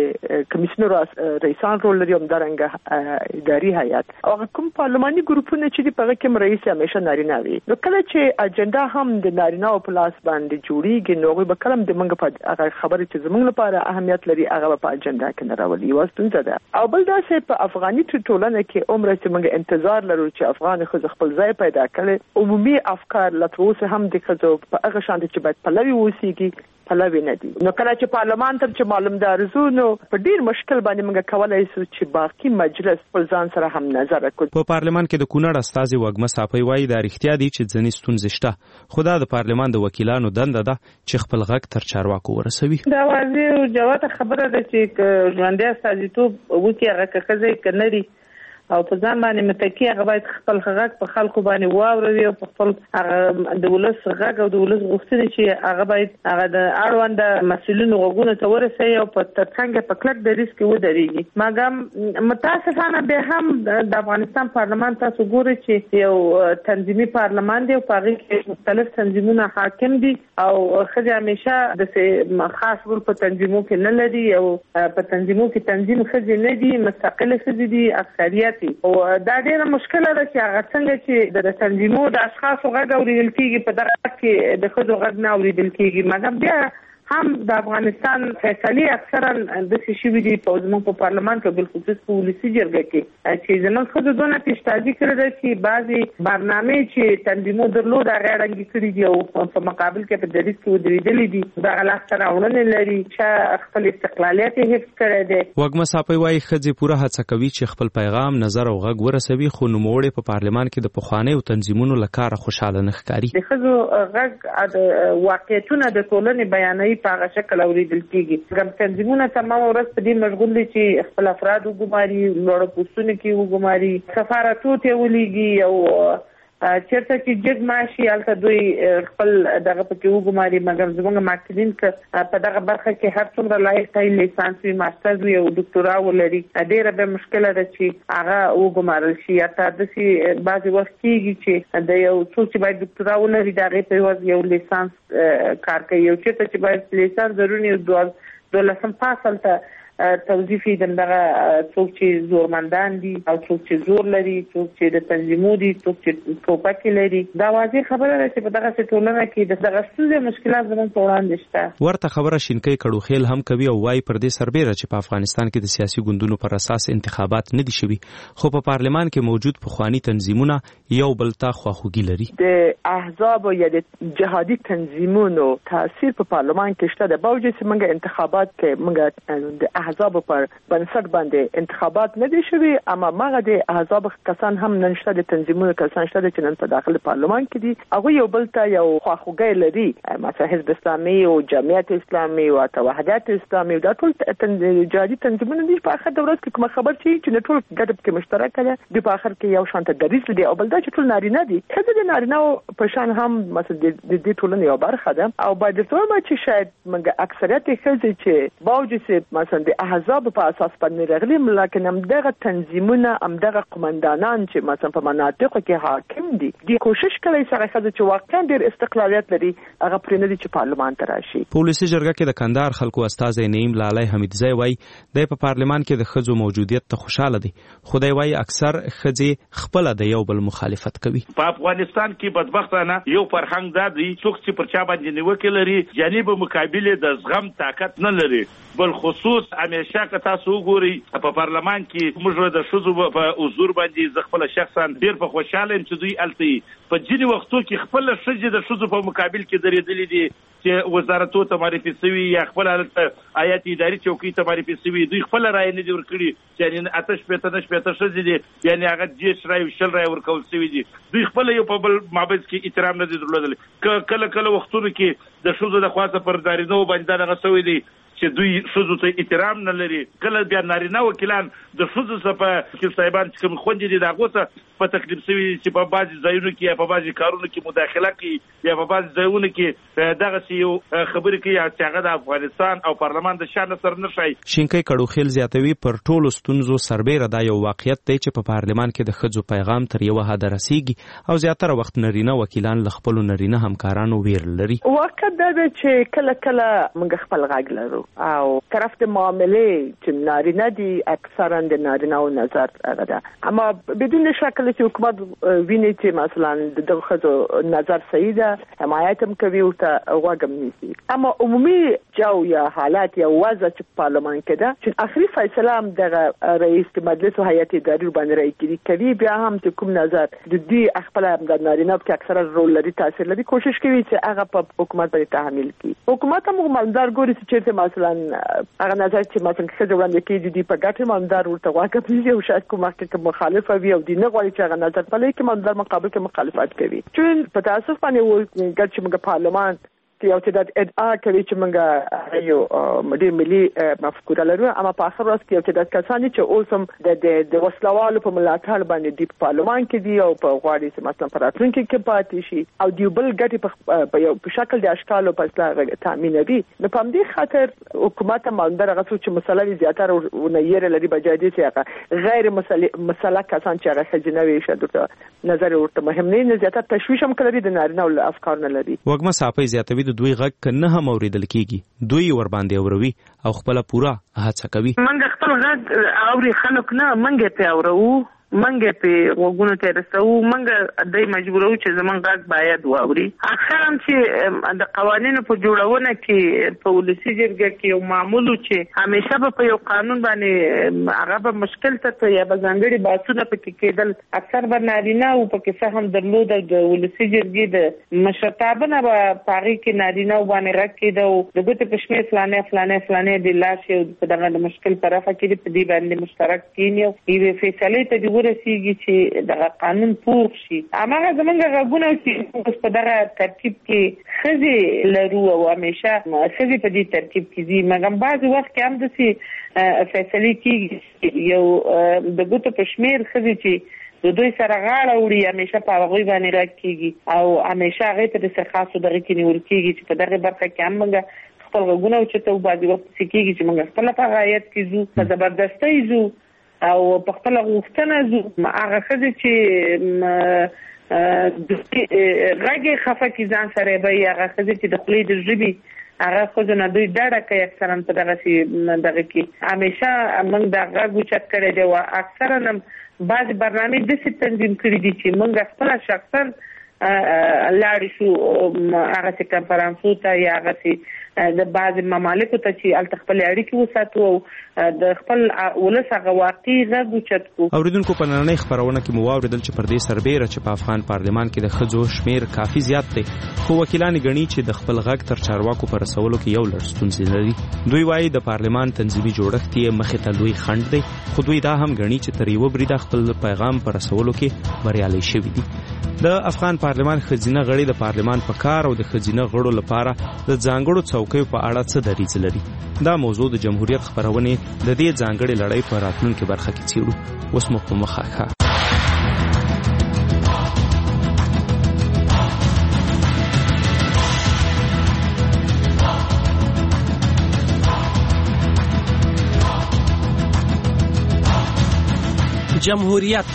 د کمیسیونو رئیسان رول لري، همدارنګه اداري هیئت او کوم پارلماني ګروپونه چې په هغه کې رئیس همیشه نارینه وي. نو کله چې اجنډا هم د نارینه په لاس باندې جوړیږي، نو به کلم د منګ په هغه خبره چې زموږ لپاره اهمیت لري هغه په اجنډا کې نه راولي. واستون ده او بل دا چې په افغاني ټولنه کې عمره چې موږ انتظار لرو چې افغان خو خپل ځای پیدا کړي، عمومي افکار لته هم د خزو په هغه شان چې باید پلوي وسیږي پلوي نه دي. نو کله چې پارلمان ته چې معلومدار زو نو په ډیر مشکل باندې موږ کولای شو چې باقي مجلس پر ځان سره هم نظر وکړي. په پارلمان کې د کونړ استازي وګمه صافي وایي دا اړتیا دي چې ځنې ستونزې شته، خو دا د پارلمان د وکیلانو دنده ده چې خپل غږ تر چارواکو ورسوي. دا واضح او جوته خبره ده چې ژوندۍ استازیتوب وکړي هغه کخزې کنري او په ځان باندې متکی هغه باید خپل غږ په خلکو باندې واوري او په خپل هغه د ولس غږ او د ولس غوښتنې چې هغه باید هغه د اړوند مسؤلینو غوښتنو ته ورسوي او په ترڅنګ په کلک د ریسک ودرېږي. مګر متاسفانه به هم د افغانستان پارلمان تاسو ګورئ چې یو تنظیمي پارلمان دی او په هغه کې مختلف تنظیمونه حاکم دي او خځې همیشه د خاص رول په تنظیمو کې نه لري او په تنظیمو کې تنظیم خځې نه دي، مستقله خځې دي اکثریت او دا ډیره مشکله ده چې هغه څنګه چې د تنظیمو د اشخاصو غږ اوریدل کیږي په دغه کې د ښځو غږ نه اوریدل کیږي. مګر بیا هم د افغانستان فیصلې اکثرا د شوي دي په زموږ په پارلمان کې، بل خصوص په ولسی جرګه کې چې زموږ ښځو دونه پیشتازي کړې ده چې بعضي برنامې چې تنظیمو درلود هغه ړنګې کړي دي او په مقابل کې په دریځ کې ودرېدلې دي، دغه لاسته راوړنې لري چې خپل استقلالیت یې حفظ کړی دی. وګمه صافي وایي ښځې پوره هڅه کوي چې خپل پیغام نظر او غږ ورسوي، خو نوموړی په پارلمان کې د پخوانیو تنظیمونو له کاره خوشاله نه ښکاري. د ښځو غږ د واقعیتونه د ټولنې بیانوي په هغه شکل اوریدل کیږي. کوم تنظیمونه تمام ورځ په دې مشغول دي چې خپل افراد وګماري، لوړ پوسټونه کې وګماري، سفارتونو ته ولېږي او چیرته چې جګ ماشي الته دوی خپل دغه پکې وګماري. مګر زموږ ماکلین ک په دغه برخه کې هر څومره لایق دی لیسانس وي، ماستر وي او ډاکټورا ولري، ډیره به مشکله ده چې هغه وګمارل شي. اته د سي بعضي وخت کېږي چې د یو څوک چې باید ډاکټورا ولري دغه په واسطه یو لیسانس کار کوي، یو چې باید لیسانس ضروري او د فاصل ته توظیفي دغه څوک چې زورمندان دي او څوک چې زور لري، څوک چې د تنظیمو دي، څوک چې ټوپک لري. دا واضح خبره ده چې په دغه ټولنه کې دغه ستونزې مشکلات زموږ په وړاندې شته. ورته خبره شینکي کړوخیل هم کوي او وايي پر دې سربېره چې په افغانستان کې د سیاسي ګوندونو پر اساس انتخابات نه دي شوي، خو په پارلمان کې موجود پخوانی تنظیمونه یو بل ته خواخوږي لري. د احزاب یا د جهادي تنظیمونو تاثیر په پارلمان کې شته. د باوجود چې موږ انتخابات کې موږ د احزاب پر بنسټ باندې انتخابات نه دي شوي، اما ماغه د احزاب کسان هم ننشته، د تنظیمونو کسان شته چې نن په داخله پارلمان کې دي، هغه یو بل ته یو خواخوږي لري. مثلا حزب اسلامي او جمعیت اسلامي او وحدت اسلامي دا ټول جهادي تنظیمونه دي. په اخر دورات کې کوم خبر چې ټول ګډ کې مشترک دي، د په اخر کې یو شانته دریځ لري او بل دا چې ټول نارینه دي. خځې د نارینه په شان هم مثلا د دې ټولنې یو برخه ده او باید ته ما چې شاید موږ اکثریت خځې چې باوجود چې مثلا د احزاب په اساس باندې راغلي، لکه همدغه تنظیمونه همدغه قومندانان چې مثلا په مناطقو کې حاکم دي، د کوشش کوي چې واقعا ډېر استقلالیت لري، هغه پرې نه دي چې پارلمان ته راشي. په ولسی جرګه کې د کندهار خلکو استازی نعیم لالای حمیدزی وایي د په پارلمان کې د ښځو موجودیت ته خوشاله دي، خو دی وایي اکثر ښځې خپل د یو بل مخالفت کوي. په افغانستان کې بدبختانه یو فرهنګ دا دی څوک چې پر چا باندې نیوکه لري جانب مقابله د زغم طاقت نه لري، بل خصوص همیشه که تاسو وګورئ په پارلمان کې موږ د ښځو په حضور باندې زه خپل شخصا ډېر په خوشاله یم چې دوی الته په ځینې وختو کې خپل ښځې د ښځو په مقابل کې درېدلې دي چې وزارتو ته معرفي شوي یا خپل آیات اداري چوکۍ ته معرفي شوي دوی خپل رایې نه دي ورکړي چې یعنې 8 ښځې دي یعنې هغه 10 رایې 10 رایې ورکول شوي دي دوی خپل یو په بل مابینځ کې احترام نه دي درلودلی کله وختونو کې د ښځو د خواڅه پر نارینهو باندې دغه شوی دی چې دوی ښځو ته احترام نه لري کله بیا نارینه وکیلان د ښځو څخه په وکیل صاحبان چې کوم خوندې دي د هغو څخه په تکلیف شوي چې په بعضې ځایونو کې یا په بعضې کارونو کې مداخله کوي یا په بعضې ځایونو کې دغسې یو خبرې کوي چې هغه د افغانستان او پارلمان د شان سره نه ښایي. شینکۍ کړوخیل زیاتوي پر ټولو ستونزو سربیره دا یو واقعیت دی چې په پارلمان کې د ښځو پیغام تر یوه حده رسیږي او زیاتره وخت نارینه وکیلان له خپلو نارینه همکارانو ویر لري. واقع دا دی چې کله موږ خپل غږ لرو او طرف د معاملې چې نارینه دي اکثرا د نارینه او نظر هغه ده اما بدون شک چې حکومت ویني چې مثلا د خځو نظر صحیح ده حمایت هم کوي او ته غوږ نیسي اما عمومي جو یا حالات یا وضع چې پارلمان کې ده چې اخري فیصله هم د رئیس مجلس او هیئت اداري باندې راځي کوي بیا هم چې کوم نظر د دې خپل د نارینه په اکثره رول لري تاثیر لري کوشش کوي چې هغه په حکومت باندې تحمیل کړي حکومت هم مالدار ګوري چې مثلا هغه نظر چې مثلا څه وړاندې کیږي د په ګټه مالدار ورته واقع پیږي او شاید کوم وخت کې مخالفه وي او د نه غواړي چې هغه نظر په لکه مالدار مقابل کې مخالفت کوي چې په تاسو باندې وایي چې موږ پارلمان یو چې د ادعا کوي چې موږ یو ډېر ملي مفکوره لرو اما په اخر ورځ کې یو چې د کسانی چې اوسم د وسلوالو په ملاتړ باندې د پارلمان کې دی او په غواړي چې مثلا په راتلونکي کې پاتې شي او د بل ګټې په شکل د اشکالو په اصلاح تامینوي نو په دې خاطر حکومت مالدار هغه چې مسلې زیاتره ونیر لري بجای دي چې هغه غیر مسله کسان چې هغه خجنوي شته نظر ورته مهم نه زیاتره تشویش هم کوي د نارینه او افکار نه لري وګما صاحب زیاتوي دوی غږ کنه هم اوریدل کیږي دوی ور باندې اوروي او خپل پورا هڅه کوي منګ خپل غږ اوري خلک نه منګ ته اورو منګ په وګونو ته رسو منګ دای مجبورو چې زمون غږ باید واوري اخرام چې د قوانینو په جوړونه کې په ولسی جرګه کې یو معمول چې همیشه په یو قانون باندې هغه به مشکل ته یا بزنګړي باسونه پکې کېدل اکثر به نارینه او پکې فهم درلود د ولسی جرګې د مشرتابه به پاري کې نارینه باندې راکېدو د ګوت په شمه فلانه د لاشه په دغه مشکل طرفه کې په دې باندې مشترک کینیو ای فیصله ته ورسیږي چې دغه قانون پوره شي اما زمونږ غوونه چې په دغه ترتیب کې خزي لرو او همیشه خزي په دې ترتیب کې دي مګم بعض وخت کې هم د فیصله کې یو د ګوتو په شمیر خزي چې د دوی سره غاړه وړي همیشه په هغه باندې راکېږي او همیشه هغه ته د سرخاصو دغه کې نیول کېږي چې په دغه برخه کې هم موږ خپل غوونه چې ته بعض وخت کېږي چې موږ خپل په غایت کې زو په زبردستۍ زو او په خپل غوښتنه زو هغه خزي چې غږی خفه کی ځان سره به هغه خزي چې د خپلې د ژبې هغه خو نه دوی ډاډه کوي اکثرا په دغه کې همیشه موږ د غږ چت کړی دی او اکثرا بعض برنامه د څه تنظیم کړی دي چې موږ خپل شخصا لاړ شو هغه څه کنفرانسو ته یا هغه د بعض ممالکو ته چې التخپل اړیکې وساتو او د خپل ولسغه واقعي غږ چت کو اوریدونکو په نړۍ خبرونه کې مو اوریدل چې پر دې سربېره چې په افغان پارلمان کې د خځو شمیر کافي زیات دی خو وکیلان غني چې د خپل غږ تر چارواکو پر رسولو کې یو لړ ستونزې لري دوی وايي د پارلمان تنظیمي جوړښت یې مخې ته لوی خنډ دی خو دوی دا هم غني چې تر یو بریده خپل پیغام پر رسولو کې بریالي شوي دي د افغان پارلمان خزینه غړي د پارلمان په کار او د خزینه غړو لپاره د ځانګړو څوکیو په اړه څه دریځ لري دا موضوع د جمهوریت خبرونه د دې ځانګړي لړۍ په راتلونکي برخه کې څیړو اوس مو په مخه جمهوریت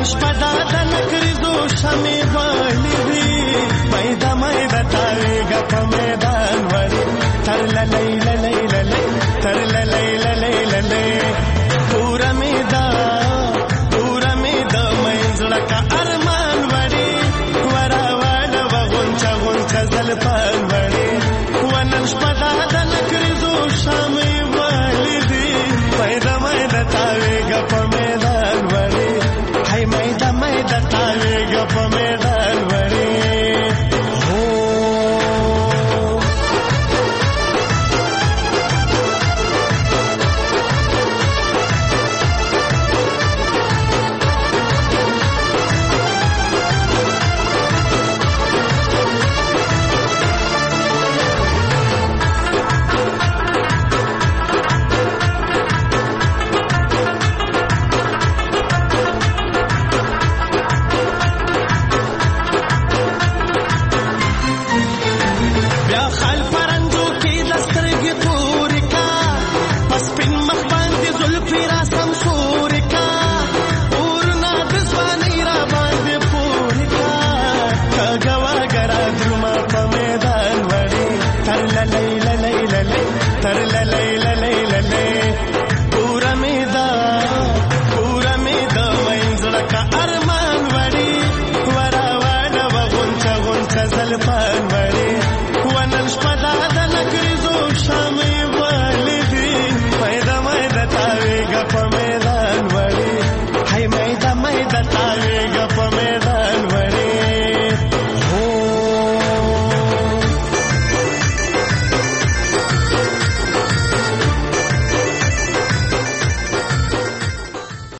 شپدا د نکریزو شمې بلې پیدا مې بتاوي غپ میدان وری تر للی للی للی تر للی للی للی پورا میدا مې زړه کا ارمان وری ورا وړ وغونچا غونچا زل پال وری ونن شپدا د نکریزو شمې بلې پیدا مې بتاوي غپ